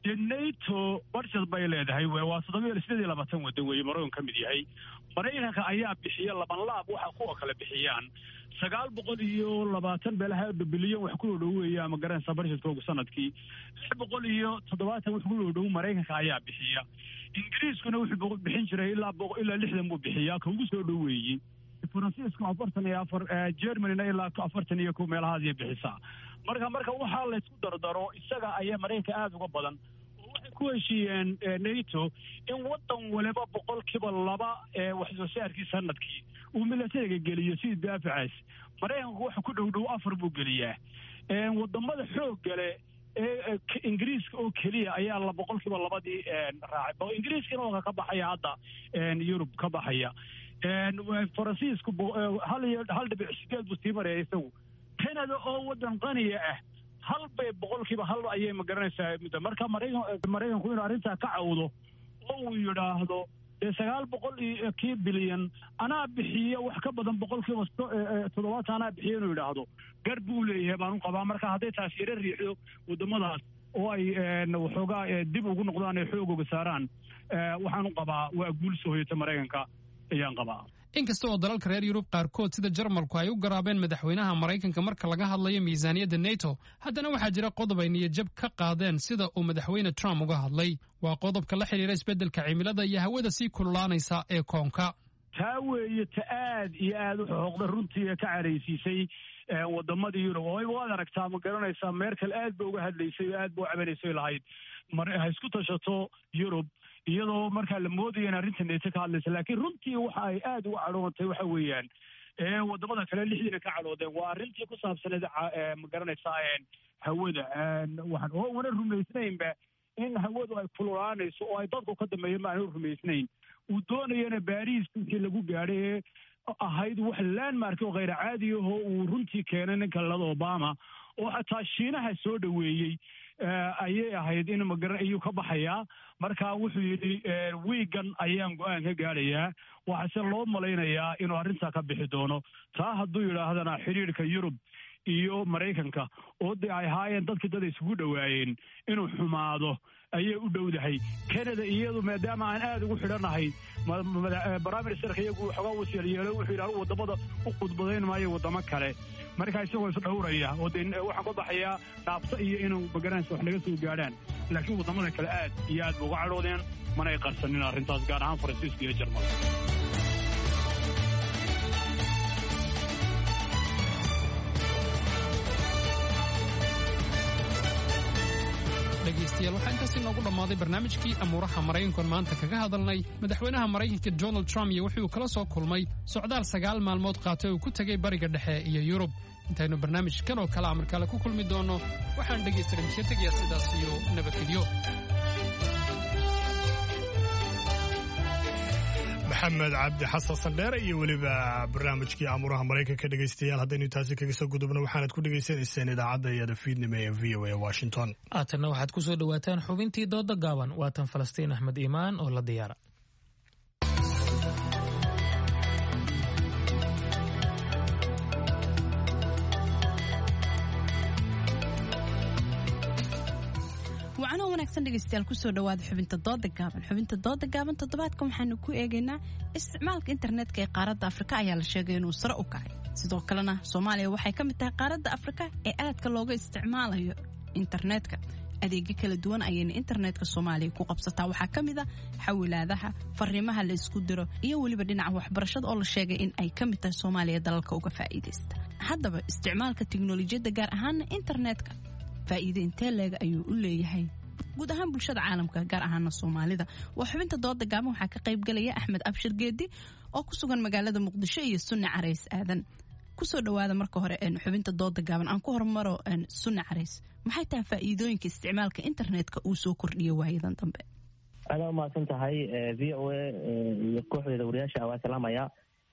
NATO budget bay leedahay waa soddon iyo siddeed iyo labaatan wadan weeye Maraykanka ka mid yahay. Maraykanka ayaa bixiya laban laab waxa kuwa kala bixiyaan sagaal boqol iyo labaatan bilyan wax ku dhow weeye ama garanaysa budgetka ugu sanadkii lix boqol iyo toddobaatan wax ku dhow Maraykanka ayaa bixiya. Ingiriiskuna wuxuu bixin jiray ilaa ilaa lixdan buu bixiyaa ka ugu soo dhoweeyay. Faransiiska afartan iyo afar Germany ilaa afartan iyo kow meelahaas ay bixisaa. marka marka waxa la isku dardaro isaga ayaa Maraykanka aad uga badan oo waxay ku heshiiyeen NATO in wadan waliba boqolkiiba laba ee wax soo saarkiisa sanadkii uu militariga geliyo si daafacaas. Maraykanku waxa ku dhow dhow afar buu geliyaa. ee wadamada xoog gale ee Ingiriiska oo kaliya ayaa la boqolkiiba labadii raacay. oo Ingiriiskana oo ka baxaya hadda Yurub ka baxaya. een Faransiisku hal hal dhibic sideed buu tiimaraya isagu. Canada oo wadan qaniya ah hal bay boqolkiiba hal ayay ma garanaysaa mid marka Maraykanku Maraykanku inuu arrinta ka cawdo oo uu yiraahdo sagaal boqol iyo kii bilyan ana bixiyo wax ka badan boqolkiiba toddobaatan ana bixiyo inuu yiraahdo garb uu leeyahay baan u qabaa. marka hadday taas yara riixdo wadamadaas oo ay waxoogaa dib ugu noqdaan ay xoog uga saaraan waxaan u qabaa waa guul soo hoyata Maraykanka ayaan qabaa. inkasta oo dalalka reer Yurub qaarkood sida Jarmalku ay u garaabeen madaxweynaha Maraykanka marka laga hadlayo miisaaniyadda NATO, haddana waxaa jira qodob ay niyad-jab ka qaadeen sida uu madaxweyne Trump uga hadlay. waa qodobka la xiriira isbeddelka cimilada iyo hawada sii kululaanaysa ee koonka. taa weeye ta aad iyo aad u xoogda runtii ka caraysiisay wadamada Yurub oo ay wada aragtaa ma garanaysaa Merkel aad bay uga hadlaysay aad buu cabanaysay lahayd mar ay isku tashato Yurub iyadoo marka la moodayo in arrintan ay ka hadlayso laakiin runtii waxa ay aad uga cadhootay waxa weeyaan ee wadamada kale lixdan ka cadhoodeen waa arrintii ku saabsaneed ma garanaysaa hawada waxaan oo wana rumaysnaynba in hawadu ay kululaanayso oo ay dadku ka dambeeyeen ma aan rumaysnayn uu doonayana Paris intii lagu gaaray ahayd wax landmark oo غير caadi ah oo uu runtii keenay ninka la Obama oo xataa Shiinaha soo dhaweeyay ayay ahayd in ma garan ayuu ka baxaya. marka wuxuu yiri weegan ayaan go'aan ka gaarayaa waxa loo malaynayaa inuu arrinta ka bixi doono. taa hadduu yiraahdana xiriirka Yurub iyo Maraykanka oo ay haayeen dadkii dad isugu dhawaayeen inuu xumaado ayay u dhowdahay. Canada iyadu maadaama aan aad ugu xidhanahay barnaamijka iyagu xogaa wasiir yeelo wuxuu yiraahdo wadamada u qudbadeyn maayo wadamo kale marka isagoo is dhowraya oo waxa ka baxaya dhaafta iyo inuu bagaraansi wax naga soo gaaraan laakiin wadamada kale aad iyo aad uga cadhoodeen mana ay qarsanin arrintaas gaar ahaan Faransiiska iyo Jarmalka. dhegeystayaal waxaa intaasi noogu dhammaaday barnaamijkii amuuraha Maraykanka maanta kaga hadalnay madaxweynaha Maraykanka Donald Trump iyo wuxuu kala soo kulmay socdaal sagaal maalmood qaatay oo ku tagay bariga dhexe iyo Yurub. intaynu barnaamijkan oo kale amar kale ku kulmi doono waxaan dhegeystayaal ka tagayaa sidaas iyo nabadgelyo. maxamed cabdi xasan sandheere iyo weliba barnaamijkii amuuraha Maraykanka dhegeystayaal haddaynu taasi kaga soo gudubno waxaanad ku dhegeysanaysaan idaacadda iyada fiidnimo ee V O A Washington. aatanna waxaad ku soo dhawaataan xubintii dooda gaaban waatan Falastiin Axmed Iimaan oo la diyaara. wacno wanaagsan dhegeystayaal ku soo dhawaada xubinta dooda gaaban xubinta dooda gaaban toddobaadkan waxaanu ku eegaynaa isticmaalka internetka ee qaaradda Afrika ayaa la sheegay inuu sare u kacay sidoo kalena Soomaaliya waxay ka mid tahay qaaradda Afrika ee aadka looga isticmaalayo internetka adeegyo kala duwan ayayna internetka Soomaaliya ku qabsataa waxaa ka mid ah xawilaadaha fariimaha la isku diro iyo weliba dhinaca waxbarashada oo la sheegay in ay ka mid tahay Soomaaliya dalalka uga faa'iideysta haddaba isticmaalka tiknoolajiyadda gaar ahaan internetka faa'iido intee leeg ayuu u leeyahay guud ahaan bulshada caalamka gaar ahaan Soomaalida. waa xubinta dooda gaaban waxaa ka qayb galaya Axmed Abshir Geedi oo ku sugan magaalada Muqdisho iyo Sunni Carays Aadan. ku soo dhawaada marka hore ee xubinta dooda gaaban aan ku hormaro Sunni Carays maxay tahay faa'iidooyinka isticmaalka internetka uu soo kordhiyay waayadan dambe. ana ma san tahay V O A iyo kooxda wariyaasha waa salaamaya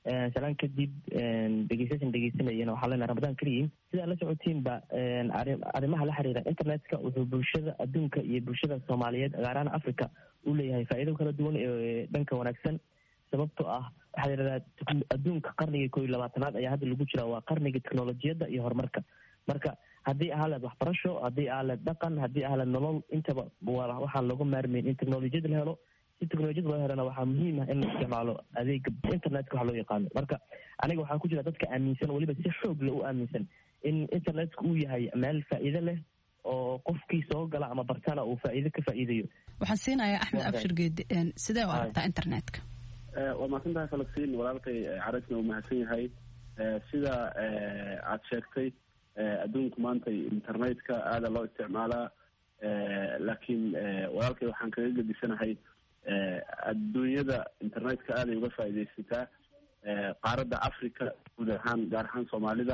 salaan kadib dhegeystayaashan dhegeysanayana waxaa leenahay ramadaan kariim sidaa la socotiinba arrimaha la xiriira internetka wuxuu bulshada adduunka iyo bulshada soomaaliyeed gaar ahaan africa u leeyahay faa'iido kala duwan ee dhanka wanaagsan sababtoo ah waxaa la yidhahdaa adduunka qarnigii koo iyo labaatanaad ayaa hadda lagu jira waa qarniga teknolojiyadda iyo horumarka marka haddii ahaa leed waxbarasho haddii ahaa leed dhaqan haddii ahaa leed nolol intaba waxaan looga maarmayn in teknolojiyada la helo si teknolojiyada loo helana waxaa muhiim ah in la isticmaalo adeega internetka waxa loo yaqaano marka aniga waxaa ku jira dadka aaminsan weliba si xoog le u aaminsan in internetka uu yahay meel faa'iido leh oo qofkii soo gala ama bartana uu faa'iido ka faa'iidayo waxaan siinayaa axmed abshir geedi sidee u aragtaa internetka waa mahadsantahay falastiin walaalkay carasna uu mahadsan yahay sida aad sheegtay adduunku maanta internetka aada loo isticmaalaa laakiin walaalkay waxaan kaga gedisanahay adduunyada internetka aaday uga faa'iidaysataa qaaradda africa guud ahaan gaar ahaan soomaalida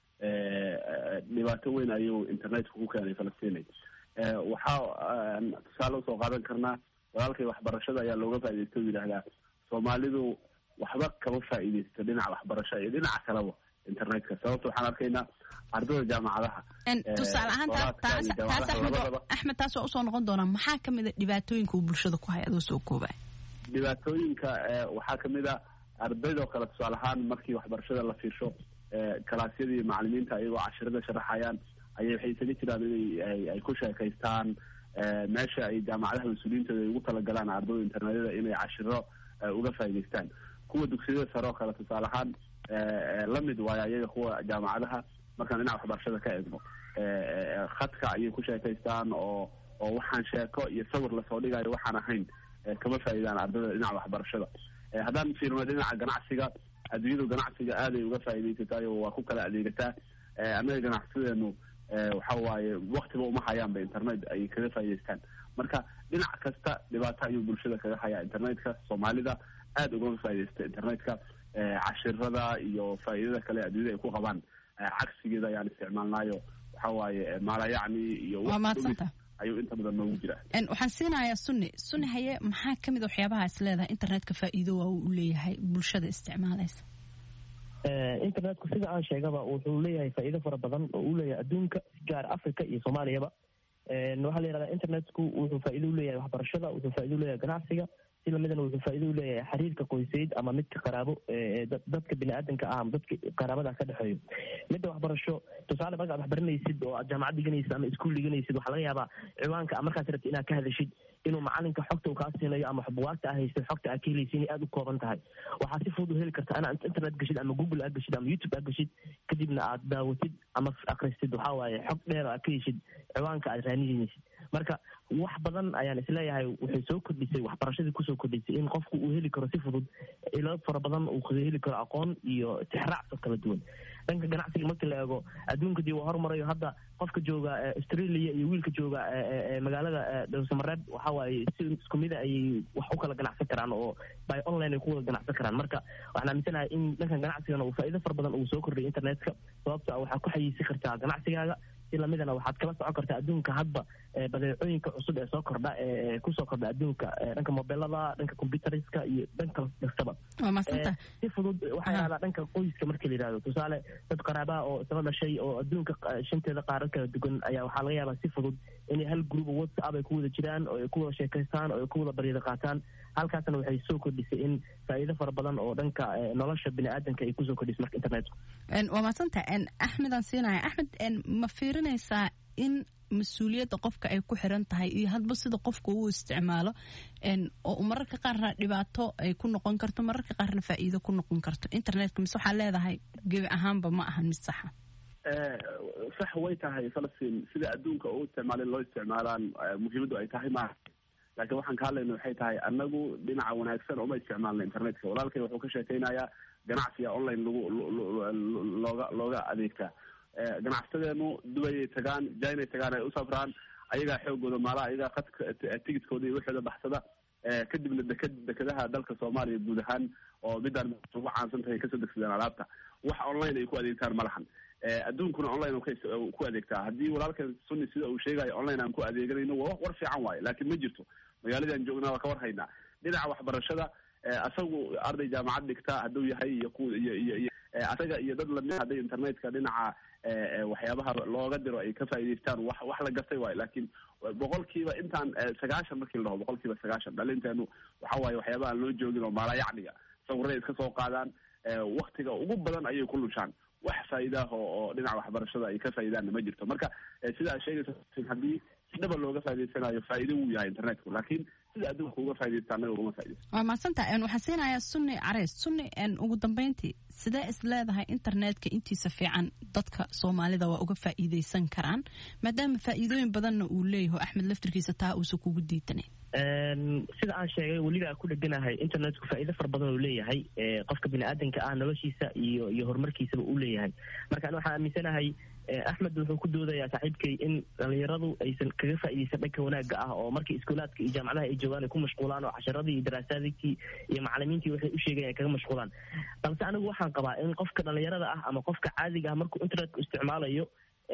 dhibaato weyn ayuu internetka ku keenay falastiin waxaa tusaale usoo qaadan karnaa walaalkay waxbarashada ayaa looga faa'iidaysta u yidhaahdaa soomaalidu waxba kama faa'iidaysto dhinaca waxbarasho iyo dhinaca kaleba internetka sababta waxaan arkaynaa ardayda jaamacadaha tusaale ahaan taas taas axmed axmed taas waa usoo noqon doonaa maxaa kamid a dhibaatooyinka uu bulshada ku haya adoo soo koobay dhibaatooyinka waxaa kamid a ardaydoo kale tusaale ahaan markii waxbarashada la fiirsho kalaasyadii macalimiinta iyagoo cashirada sharaxayaan ayay waxay isaga jiraan inay ay ku sheekaystaan meesha ay jaamacadaha mas-uuliyiintooda ay ugu talagalaan ardayda internetyada inay cashiro uga faa'idaystaan kuwa dugsiyada sare oo kale tusaale ahaan lamid waayo ayaga kuwa jaamacadaha markaan dhinaca waxbarashada ka eegno khadka ayay ku sheekaystaan oo oo waxaan sheeko iyo sawir lasoo dhigayo waxaan ahayn kama faa'iidaan ardayda dhinaca waxbarashada haddaan fiirno dhinaca ganacsiga adduunyadu ganacsiga aaday uga faa'iidaysataay oo waa ku kala adeegataa annaga ganacsideenu waxa waaye waktiba uma hayaanba internet ay kaga faa'idaystaan marka dhinac kasta dhibaato ayuu bulshada kaga hayaa internetka soomaalida aada ugama faa'iidaysta internetka cashirada iyo faa'iidada kale adduunyada ay ku qabaan cagsigeeda ayaan isticmaalnaayo waxa waaye maalayacni iyo ayuu inta badan noogu jira waxaan siinayaa sunni sunni haye maxaa kamid a waxyaabaha is leedahay internetka faa'iido waa uu leeyahay bulshada isticmaalaysa internetku sida aan sheegaba wuxuu leeyahay faa'iido fara badan oo uu leeyahay adduunka gaar africa iyo soomaaliyaba waxaa la yihahdaa internetku wuxuu faa'iido u leeyahay waxbarashada wuxuu faa'ido u leeyahay ganacsiga si lamidana wuxuu faa'iido u leeyahay xiriirka qoysayd ama midka qaraabo dadka bini-aadanka ah ama dadka qaraabada ka dhexeeyo midda waxbarasho tusaale markaad wax baranaysid oo aad jaamacad dhiganaysid ama iskuul dhiganaysid waxaa laga yaabaa ciwaanka markaas rabtid inaad ka hadashid inuu macalinka xogta uu kaa siinayo ama bugaagta aa haystid xogta aa ka helaysa inay aada u kooban tahay waxaa si fudud u heli karta inaad internet gashid ama google aad gashid ama youtube aad gashid kadibna aad daawatid ama akristid waxaa waaye xog dheer aad ka heshid ciwaanka aad raanihinaysid marka wax badan ayaan isleeyahay waxay soo kordhisay waxbarashadii kusoo kordhisay in qofku uu heli karo si fudud ilo fara badan uu heli karo aqoon iyo tixraacso kala duwan dhanka ganacsiga markii la eego adduunka dii waa hormarayo hadda qofka jooga australia iyo wiilka jooga magaalada dhowsamareeb waxa waaye si isku mida ayay wax u kala ganacsan karaan oo by online ay ku wada ganacsan karaan marka waxaan aaminsanahay in dhankan ganacsigana uu faa'iido fara badan uu soo kordhiyay internetka sababta waxaa ku xayiisi kartaa ganacsigaaga si lamidana waxaad kala socon kartaa adduunka hadba badeecooyinka cusub ee soo kordha ee kusoo kordha adduunka dhanka mobilada dhanka computeriska iyo dhanka kastaba si fudud waxaa yahdaa dhanka qoyska markii la yihahdo tusaale dad qaraabaha oo isla dhashay oo adduunka shanteeda qaarad kala duwan ayaa waxaa laga yaabaa si fudud inay hal group whatsapp ay ku wada jiraan oo ay ku wada sheekaystaan oo ay ku wada baryada qaataan halkaasna waxay soo kordhisay in faa'iido fara badan oo dhanka nolosha bini-aadanka ay kusoo kordhisay marka internetku waa maadsantaha axmed aan siinaya axmed ma fiirinaysaa in mas-uuliyadda qofka ay ku xiran tahay iyo hadba sida qofka uu isticmaalo oo mararka qaarna dhibaato ay ku noqon karto mararka qaarna faa'iido ku noqon karto internetka mise waxaa leedahay gebi ahaanba ma ahan mid saxa sax way tahay falastiin sida adduunka u isticmaalin loo isticmaalaan muhiimaddu ay tahay maaha laakiin waxaan ka hadlayna waxay tahay annagu dhinaca wanaagsan uma isticmaalna internetka walaalkay wuxuu ka sheekaynayaa ganacsiga online lagu looga looga adeegtaa ganacsadeenu dubayay tagaan jainay tagaan ay u safraan ayagaa xoogooda maalaha ayagaa khadka tigidkooda iyo waxooda baxsada kadibna deked dekedaha dalka soomaaliya guud ahaan oo midaan ugu caansan tahay kasoo degsadaan alaabta wax online ay ku adeegtaan ma lahan adduunkuna online ku adeegtaa haddii walaalka sunni sida uu sheegayo online aan ku adeeganayno war fiican waayo laakiin ma jirto magaaladaan joognaa waa ka war haynaa dhinaca waxbarashada asagu arday jaamacad dhigta hadduu yahay iyo ku iyo iyo iyo asaga iyo dad lamid hadday internetka dhinaca waxyaabaha looga diro ay ka faa'iidaystaan wax wax la gartay waayo laakiin boqolkiiba intaan sagaashan markii la dhaho boqolkiiba sagaashan dhalinteenu waxa waaye waxyaabaha aan loo joogin oo maalayacniga sawirray iska soo qaadaan waktiga ugu badan ayay ku lushaan wax faa'iidaah oo dhinaca waxbarashada ay ka faa'iidaanna ma jirto marka sida aad sheegaysa haddii si dhaba looga faa'iidaysanayo faa'iido wuu yahay internetku laakiin sida adduunka uga faa'iidaysta annaga ugama faa'iidaysto waa mahadsantahay waxaan siinayaa sunni careys sunni ugu dambeyntii sidee is leedahay internetka intiisa fiican dadka soomaalida waa uga faa'iidaysan karaan maadaama faa'iidooyin badanna uu leeyahay axmed laftirkiisa taa uusan kugu diidanayn sida aan sheegay weliba aan ku dheganahay internetku faa'iido fara badan uu leeyahay qofka bini'aadanka ah noloshiisa iyo iyo horumarkiisaba uu leeyahay marka an waxaan aaminsanahay axmed wuxuu ku doodayaa saaxiibkay in dhalinyaradu aysan kaga faa'iidaysan dhanka wanaagga ah oo markii iskuulaadka iyo jaamacadaha ay joogaan ay ku mashquulaan oo casharadii iyo daraasaadkii iyo macalimiintii waxay u sheegayan ay kaga mashquulaan balse anigu waxaan qabaa in qofka dhalinyarada ah ama qofka caadiga ah markuu internetka isticmaalayo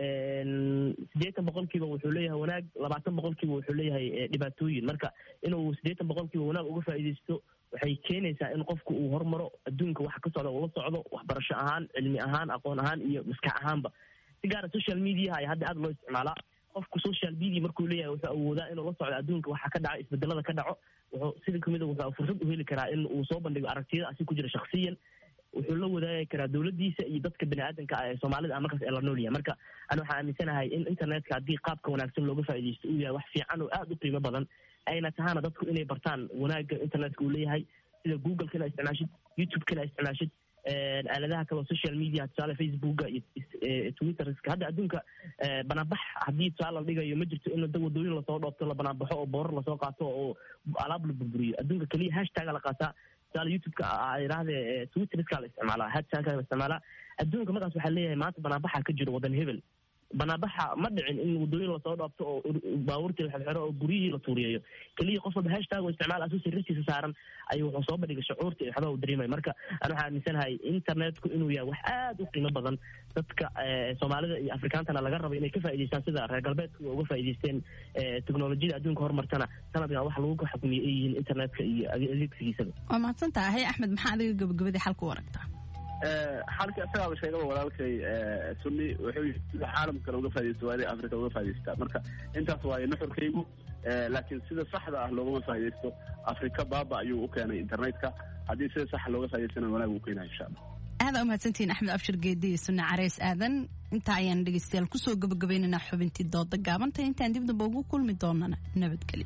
siddeetan boqolkiiba wuxuu leeyahay wanaag labaatan boqolkiiba wuxuu leeyahay dhibaatooyin marka inuu siddeetan boqolkiiba wanaag uga faa'iidaysto waxay keenaysaa in qofku uu hormaro adduunka waxa ka socda ula socdo waxbarasho ahaan cilmi ahaan aqoon ahaan iyo maskax ahaanba si gaara social mediaha ayaa hadda aada loo isticmaalaa qofku social media markuu leeyahay wuxuu awoodaa inuu la socdo adduunka waxa ka dhaco isbedelada ka dhaco wuxuu sida kamida wuxuu fursad u heli karaa in uu soo bandhigo aragtiyada asi ku jira shakhsiyan wuxuu la wadaagi karaa dowladdiisa iyo dadka bini'aadanka ah ee soomaalida ah markaas ee la nool yahay marka ana waxaan aaminsanahay in internetka haddii qaabka wanaagsan looga faa'iidaysto uu yahay wax fiican oo aada u qiimo badan ayna tahaana dadku inay bartaan wanaagga internetka uu leeyahay sida googleka ina isticmaashid youtubeka ina isticmaashid aaladaha kale oo social media tusaale facebooka iyo twitterska hadda adduunka banaanbax haddii tusaale la dhigayo ma jirto in da wadooyin lasoo dhoobto la banaanbaxo oo boorar lasoo qaato oo alaab la burburiyo adduunka keliya hashtaga la qaataa tusaale youtubeka yidhaahde twitterska la isticmaalaa hashtagka la isticmaalaa adduunka markaas waxaa leeyahay maanta banaanbaxa ka jiro wadan hebel banaanbaxa ma dhicin in wadooyin lasoo dhoobto oo baabuurtii la xirxiro oo guryihii la tuuriyeeyo keliya qof walba hashtag oo isticmaal asuu sirristiisa saaran ayuu wuxuu soo bandhigay shucuurta iyo waxbaa u dareemaya marka ana waxaa aaminsanahay internetku inuu yahay wax aada u qiimo badan dadka soomaalida iyo afrikaantana laga rabo inay ka faa'idaystaan sida reer galbeedku uga faa'idaysteen teknolojiyada adduunka horumartana sanadkan wax lagu xukmiyo ay yihiin internetka iyo adeegsigiisaba waa mahadsan tahay axmed maxaa adiga gabagabadii xalka u aragtaa xalka isagaaba sheegaba walaalkay sunni wuxuu sida caalamka kale uga faaidaysta waa inay africa uga faa'idaystaa marka intaas waaye nuxurkaygu laakiin sida saxda ah loogama faaidaysto africa baaba ayuu u keenay internetka haddii sida saxa looga faa'idaystana wanaag uu keenaya insha allah aada umahadsantihiin axmed abshir geedi iyo sunne careys aadan intaa ayaan dhegeystayaal kusoo gabagabaynaynaa xubintii dooda gaabanta intaan dib damba ugu kulmi doonana nabadgelyo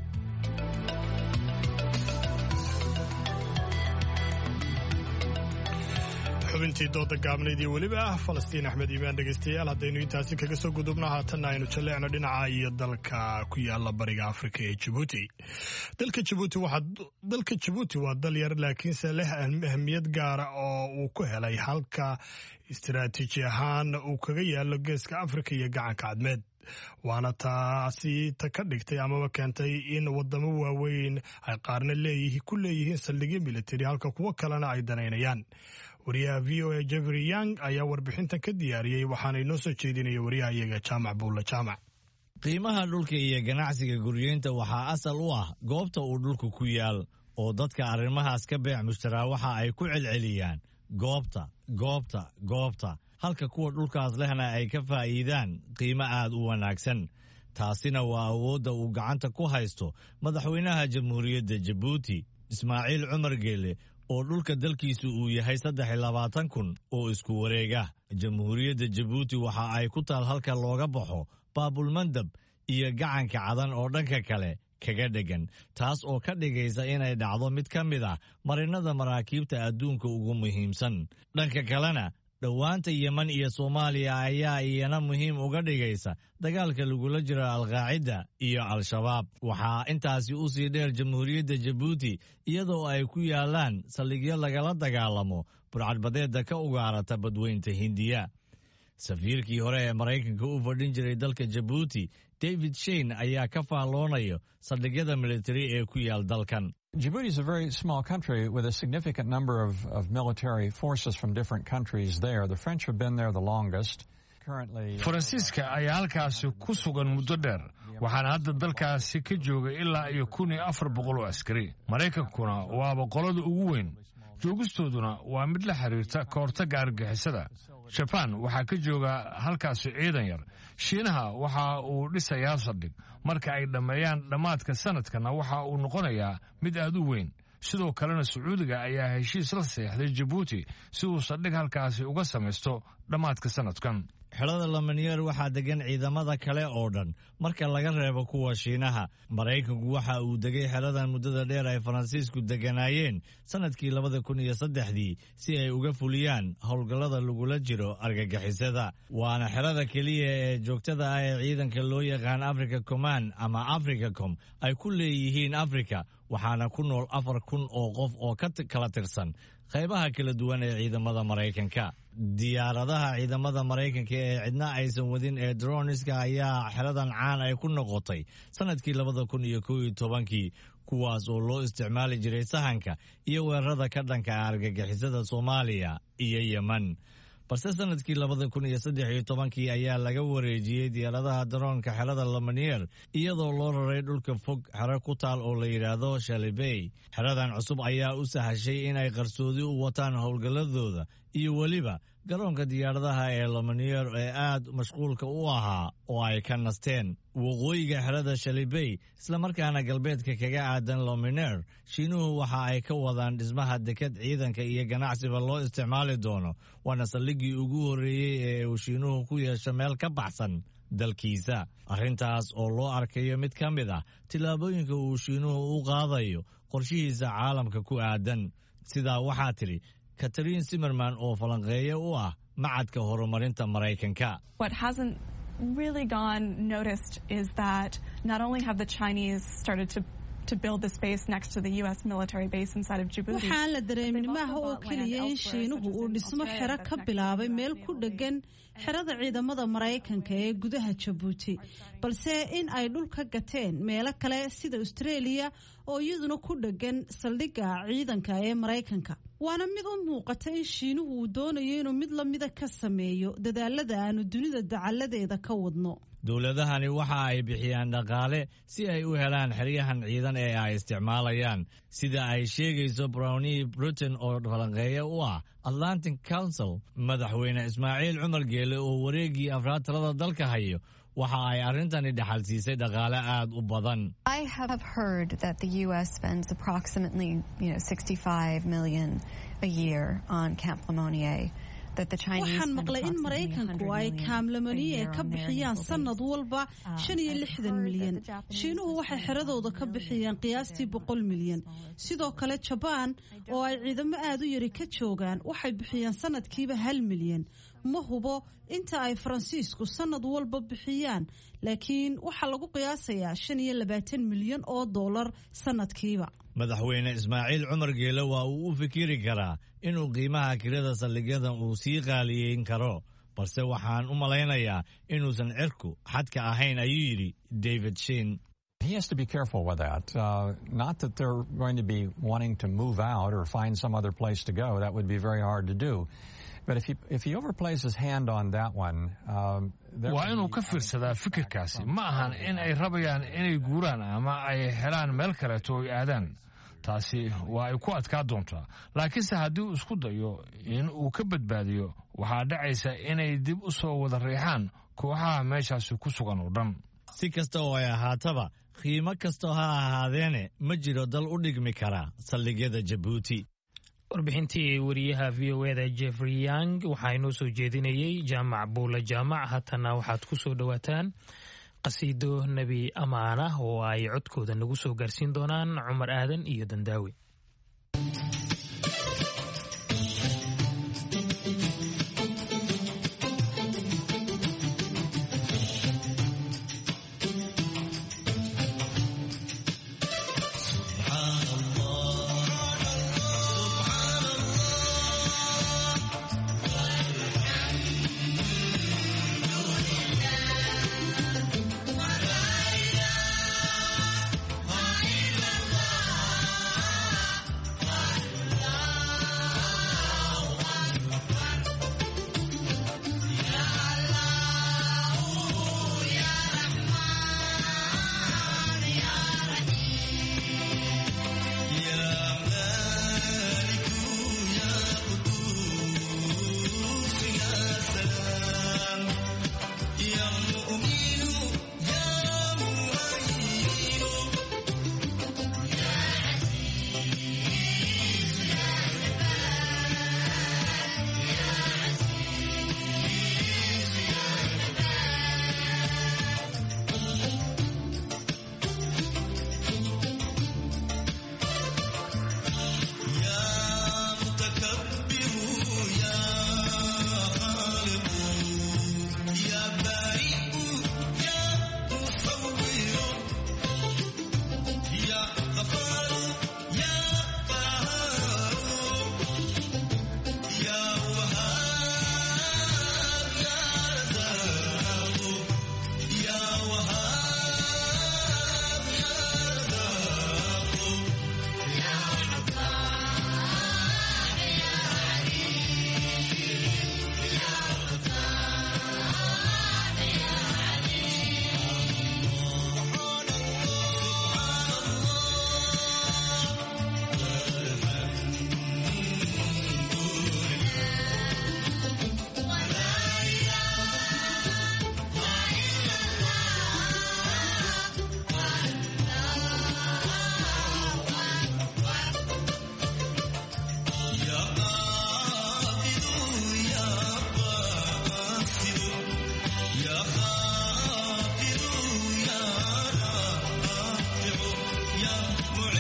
xubintii dooda gaabnayd iyo weliba ah falastiin axmed iimaan dhegaystayaal haddaynu intaasi kaga soo gudubno haatanna aynu jalleecno dhinaca iyo dalka ku yaala bariga afrika ee jabuuti dalka jabuuti dalka jabuuti waa dal yar laakiinse leh ahmiyad gaara oo uu ku helay halka istiraatiiji ahaan uu kaga yaalo geeska afrika iyo gacanka cadmeed waana taasi ta ka dhigtay amaba keentay in wadamo waaweyn ay qaarna leeyihi ku leeyihiin saldhigyo militari halka kuwo kalena ay danaynayaan wariyaha v o a jeffrey young ayaa warbixintan ka diyaariyey waxaana inoo soo jeedinaya wariyaha iyaga jaamac buulla jaamac qiimaha dhulka iyo ganacsiga guryeynta waxaa asal u ah goobta uu dhulku ku yaal oo dadka arrimahaas ka beec mushtaraa waxa ay ku celceliyaan goobta goobta goobta halka kuwa dhulkaas lehna ay ka faa'iidaan qiimo aad u wanaagsan taasina waa awoodda uu gacanta ku haysto madaxweynaha jamhuuriyadda jabuuti ismaaciil cumar geele oo dhulka dalkiisu uu yahay saddex iyo labaatan kun oo isku wareega jamhuuriyadda jabuuti waxa ay ku taal halka looga baxo baabulmandab iyo gacanka cadan oo dhanka kale kaga dhegan taas oo ka dhigaysa inay dhacdo mid ka mid ah marinada maraakiibta adduunka ugu muhiimsan dhanka kalena dhowaanta yeman iyo soomaaliya ayaa iyana muhiim uga dhigaysa dagaalka lagula jiro alqaacida iyo al-shabaab waxaa intaasi u sii dheer jamhuuriyadda jabuuti iyadoo ay ku yaalaan saldhigyo lagala dagaalamo burcadbadeedda ka ugaarata badweynta hindiya safiirkii hore ee maraykanka u fadhin jiray dalka jabuuti david shane ayaa ka faalloonayo saldhigyada militari ee ku yaal dalkan Djibouti is a very small country with a significant number of, of military forces from different countries there. The French have been there the longest. faransiiska ayaa halkaasi ku sugan muddo dheer waxaana hadda dalkaasi ka jooga ilaa iyo kun iyo afar boqol oo askari maraykankuna waaba qolada ugu weyn joogistooduna waa mid la xiriirta ka hortagga argagixisada jabaan waxaa ka jooga halkaasi ciidan yar shiinaha waxa uu dhisayaa saldhig marka ay dhammeeyaan dhammaadka sanadkana waxa uu noqonayaa mid aad u weyn sidoo kalena sacuudiga ayaa heshiis la seexday jabuuti si uu saldhig halkaasi uga samaysto dhammaadka sanadkan xelada lamanyeer waxaa degan ciidamada kale oo dhan marka laga reebo kuwa shiinaha maraykanku waxa uu degay xeladan muddada dheer ay faransiisku deganaayeen sanadkii labada kun iyo saddexdii si ay uga fuliyaan howlgallada lagula jiro argagixisada waana xelada keliya ee joogtada ah ee ciidanka loo yaqaan africa command ama africacom ay ku leeyihiin afrika waxaana ku nool afar kun oo qof oo ka kala tirsan qaybaha kala duwan ee ciidamada maraykanka diyaaradaha ciidamada maraykanka ee cidna aysan wadin ee droniska ayaa xeladan caan ay ku noqotay sanadkii labada kun iyo kow iyo tobankii kuwaas oo loo isticmaali jiray sahanka iyo weerarada ka dhanka ah argagixisada soomaaliya iyo yemen balse sanadkii labada kun iyo saddex iyo tobankii ayaa laga wareejiyey diyaaradaha daroonka xelada lamanyeer iyadoo loo raray dhulka fog xero ku taal oo la yidhaahdo shalibey xeradan cusub ayaa u sahashay in ay qarsoodi u wataan howlgalladooda iyo weliba garoonka diyaaradaha ee lamanyeer ee aad mashquulka u ahaa oo ay ka nasteen waqooyiga xerada shalibey islamarkaana galbeedka kaga aadan lamanyeer shiinuhu waxa ay ka wadaan dhismaha deked ciidanka iyo ganacsiba loo isticmaali doono waana saldhiggii ugu horreeyey ee uu shiinuhu ku yeesho meel ka baxsan dalkiisa arrintaas oo loo arkayo mid ka mid ah tillaabooyinka uu shiinuhu u qaadayo qorshihiisa caalamka ku aadan sidaa waxaa tidhi Catherine Zimmerman oo falanqeeye u ah macadka horumarinta Maraykanka. What hasn't really gone noticed is that not only have the Chinese started to to build the space next to the U S military base inside of Djibouti. waxaan la dareemin maaha oo keliya in shiinuhu uu dhismo xero ka bilaabay meel ku dhegan xerada ciidamada Maraykanka ee gudaha Djibouti balse in ay dhul ka gateen meelo kale sida Australia oo iyaduna ku dhegan saldhigga ciidanka ee Maraykanka waana mid u muuqata in shiinuhu uu doonayo inuu mid la mida ka sameeyo dadaalada aanu dunida dacaladeeda ka wadno dowladahani waxa ay bixiyaan dhaqaale si ay u helaan xeryahan ciidan ee ay isticmaalayaan sida ay sheegayso Brownie Britain oo falanqeeye u ah Atlantic Council madaxweyne Ismaaciil Cumar Geele oo wareegii afraad talada dalka hayo waxa ay arrintani dhaxal siisay dhaqaale aad u badan. I have heard that the U S spends approximately, you know, sixty-five million a year on Camp Lemonnier. waxaan maqlay in maraykanku ay kaamlamaniye ka bixiyaan sanad walba shan iyo lixdan milyan shiinuhu waxay xeradooda ka bixiyaan qiyaastii boqol milyan sidoo kale jabaan oo ay ciidamo aad u yari ka joogaan waxay bixiyaan sanadkiiba hal milyan ma hubo inta ay faransiisku sanad walba bixiyaan laakiin waxaa lagu qiyaasayaa shan iyo labaatan milyan oo dollar sanadkiiba madaxweyne Ismaaciil Cumar Geele waa uu u fikiri karaa inuu qiimaha kirada saldhigyadan uu sii qaaliyeyn karo balse waxaan u malaynayaa inuusan cirku xadka ahayn ayuu yidhi David Shin. He has to be careful with that. Uh, not that they're going to be wanting to move out or find some other place to go. That would be very hard to do. But if he, if he overplays his hand on that one, um, waa inuu ka fiirsadaa fikirkaasi ma ahan in ay rabayaan inay guuraan ama ay helaan meel kaleeto ay aadaan taasi waa ay ku adkaa doontaa laakiinse haddii uu isku dayo in uu ka badbaadiyo waxaa dhacaysa inay dib u soo wada riixaan kooxaha meeshaasi ku sugan oo dhan si kasta oo ay ahaataba qiimo kastoo ha ahaadeene ma jiro dal u dhigmi kara saldhigyada Djibouti. warbixintii wariyaha v o e da Jeffrey Young waxaa inoo soo jeedinayay jaamac buula jaamac haatana waxaad ku soo dhawaataan qasiido nebi amaana oo ay codkooda nagu soo gaarsiin doonaan Cumar Aadan iyo Dandaawi. Allah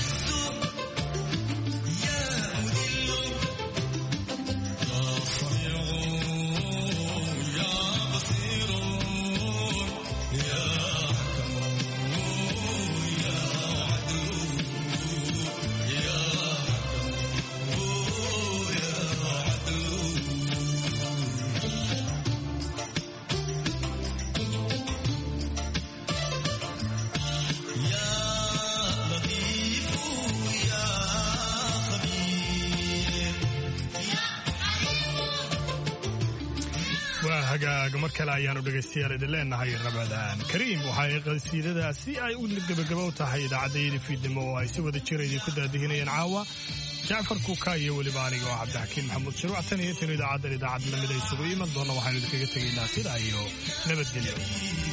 hagaaga mar kale ayaanu dhegaystayaal idin leenahay Ramadaan Kariim waxay qasiidadaasi ay u gabagabo tahay idaacadda fiidnimo oo ay si wada jireeyay ku daadihinayaan caawa Jaafar Kuka iyo waliba aniga oo Cabdixakiin Maxamuud Sharwac tan iyo tan idaacadda idaacadda lamid ay isugu iman doona waxaanu idinkaga tegaynaa sida iyo nabadgelyo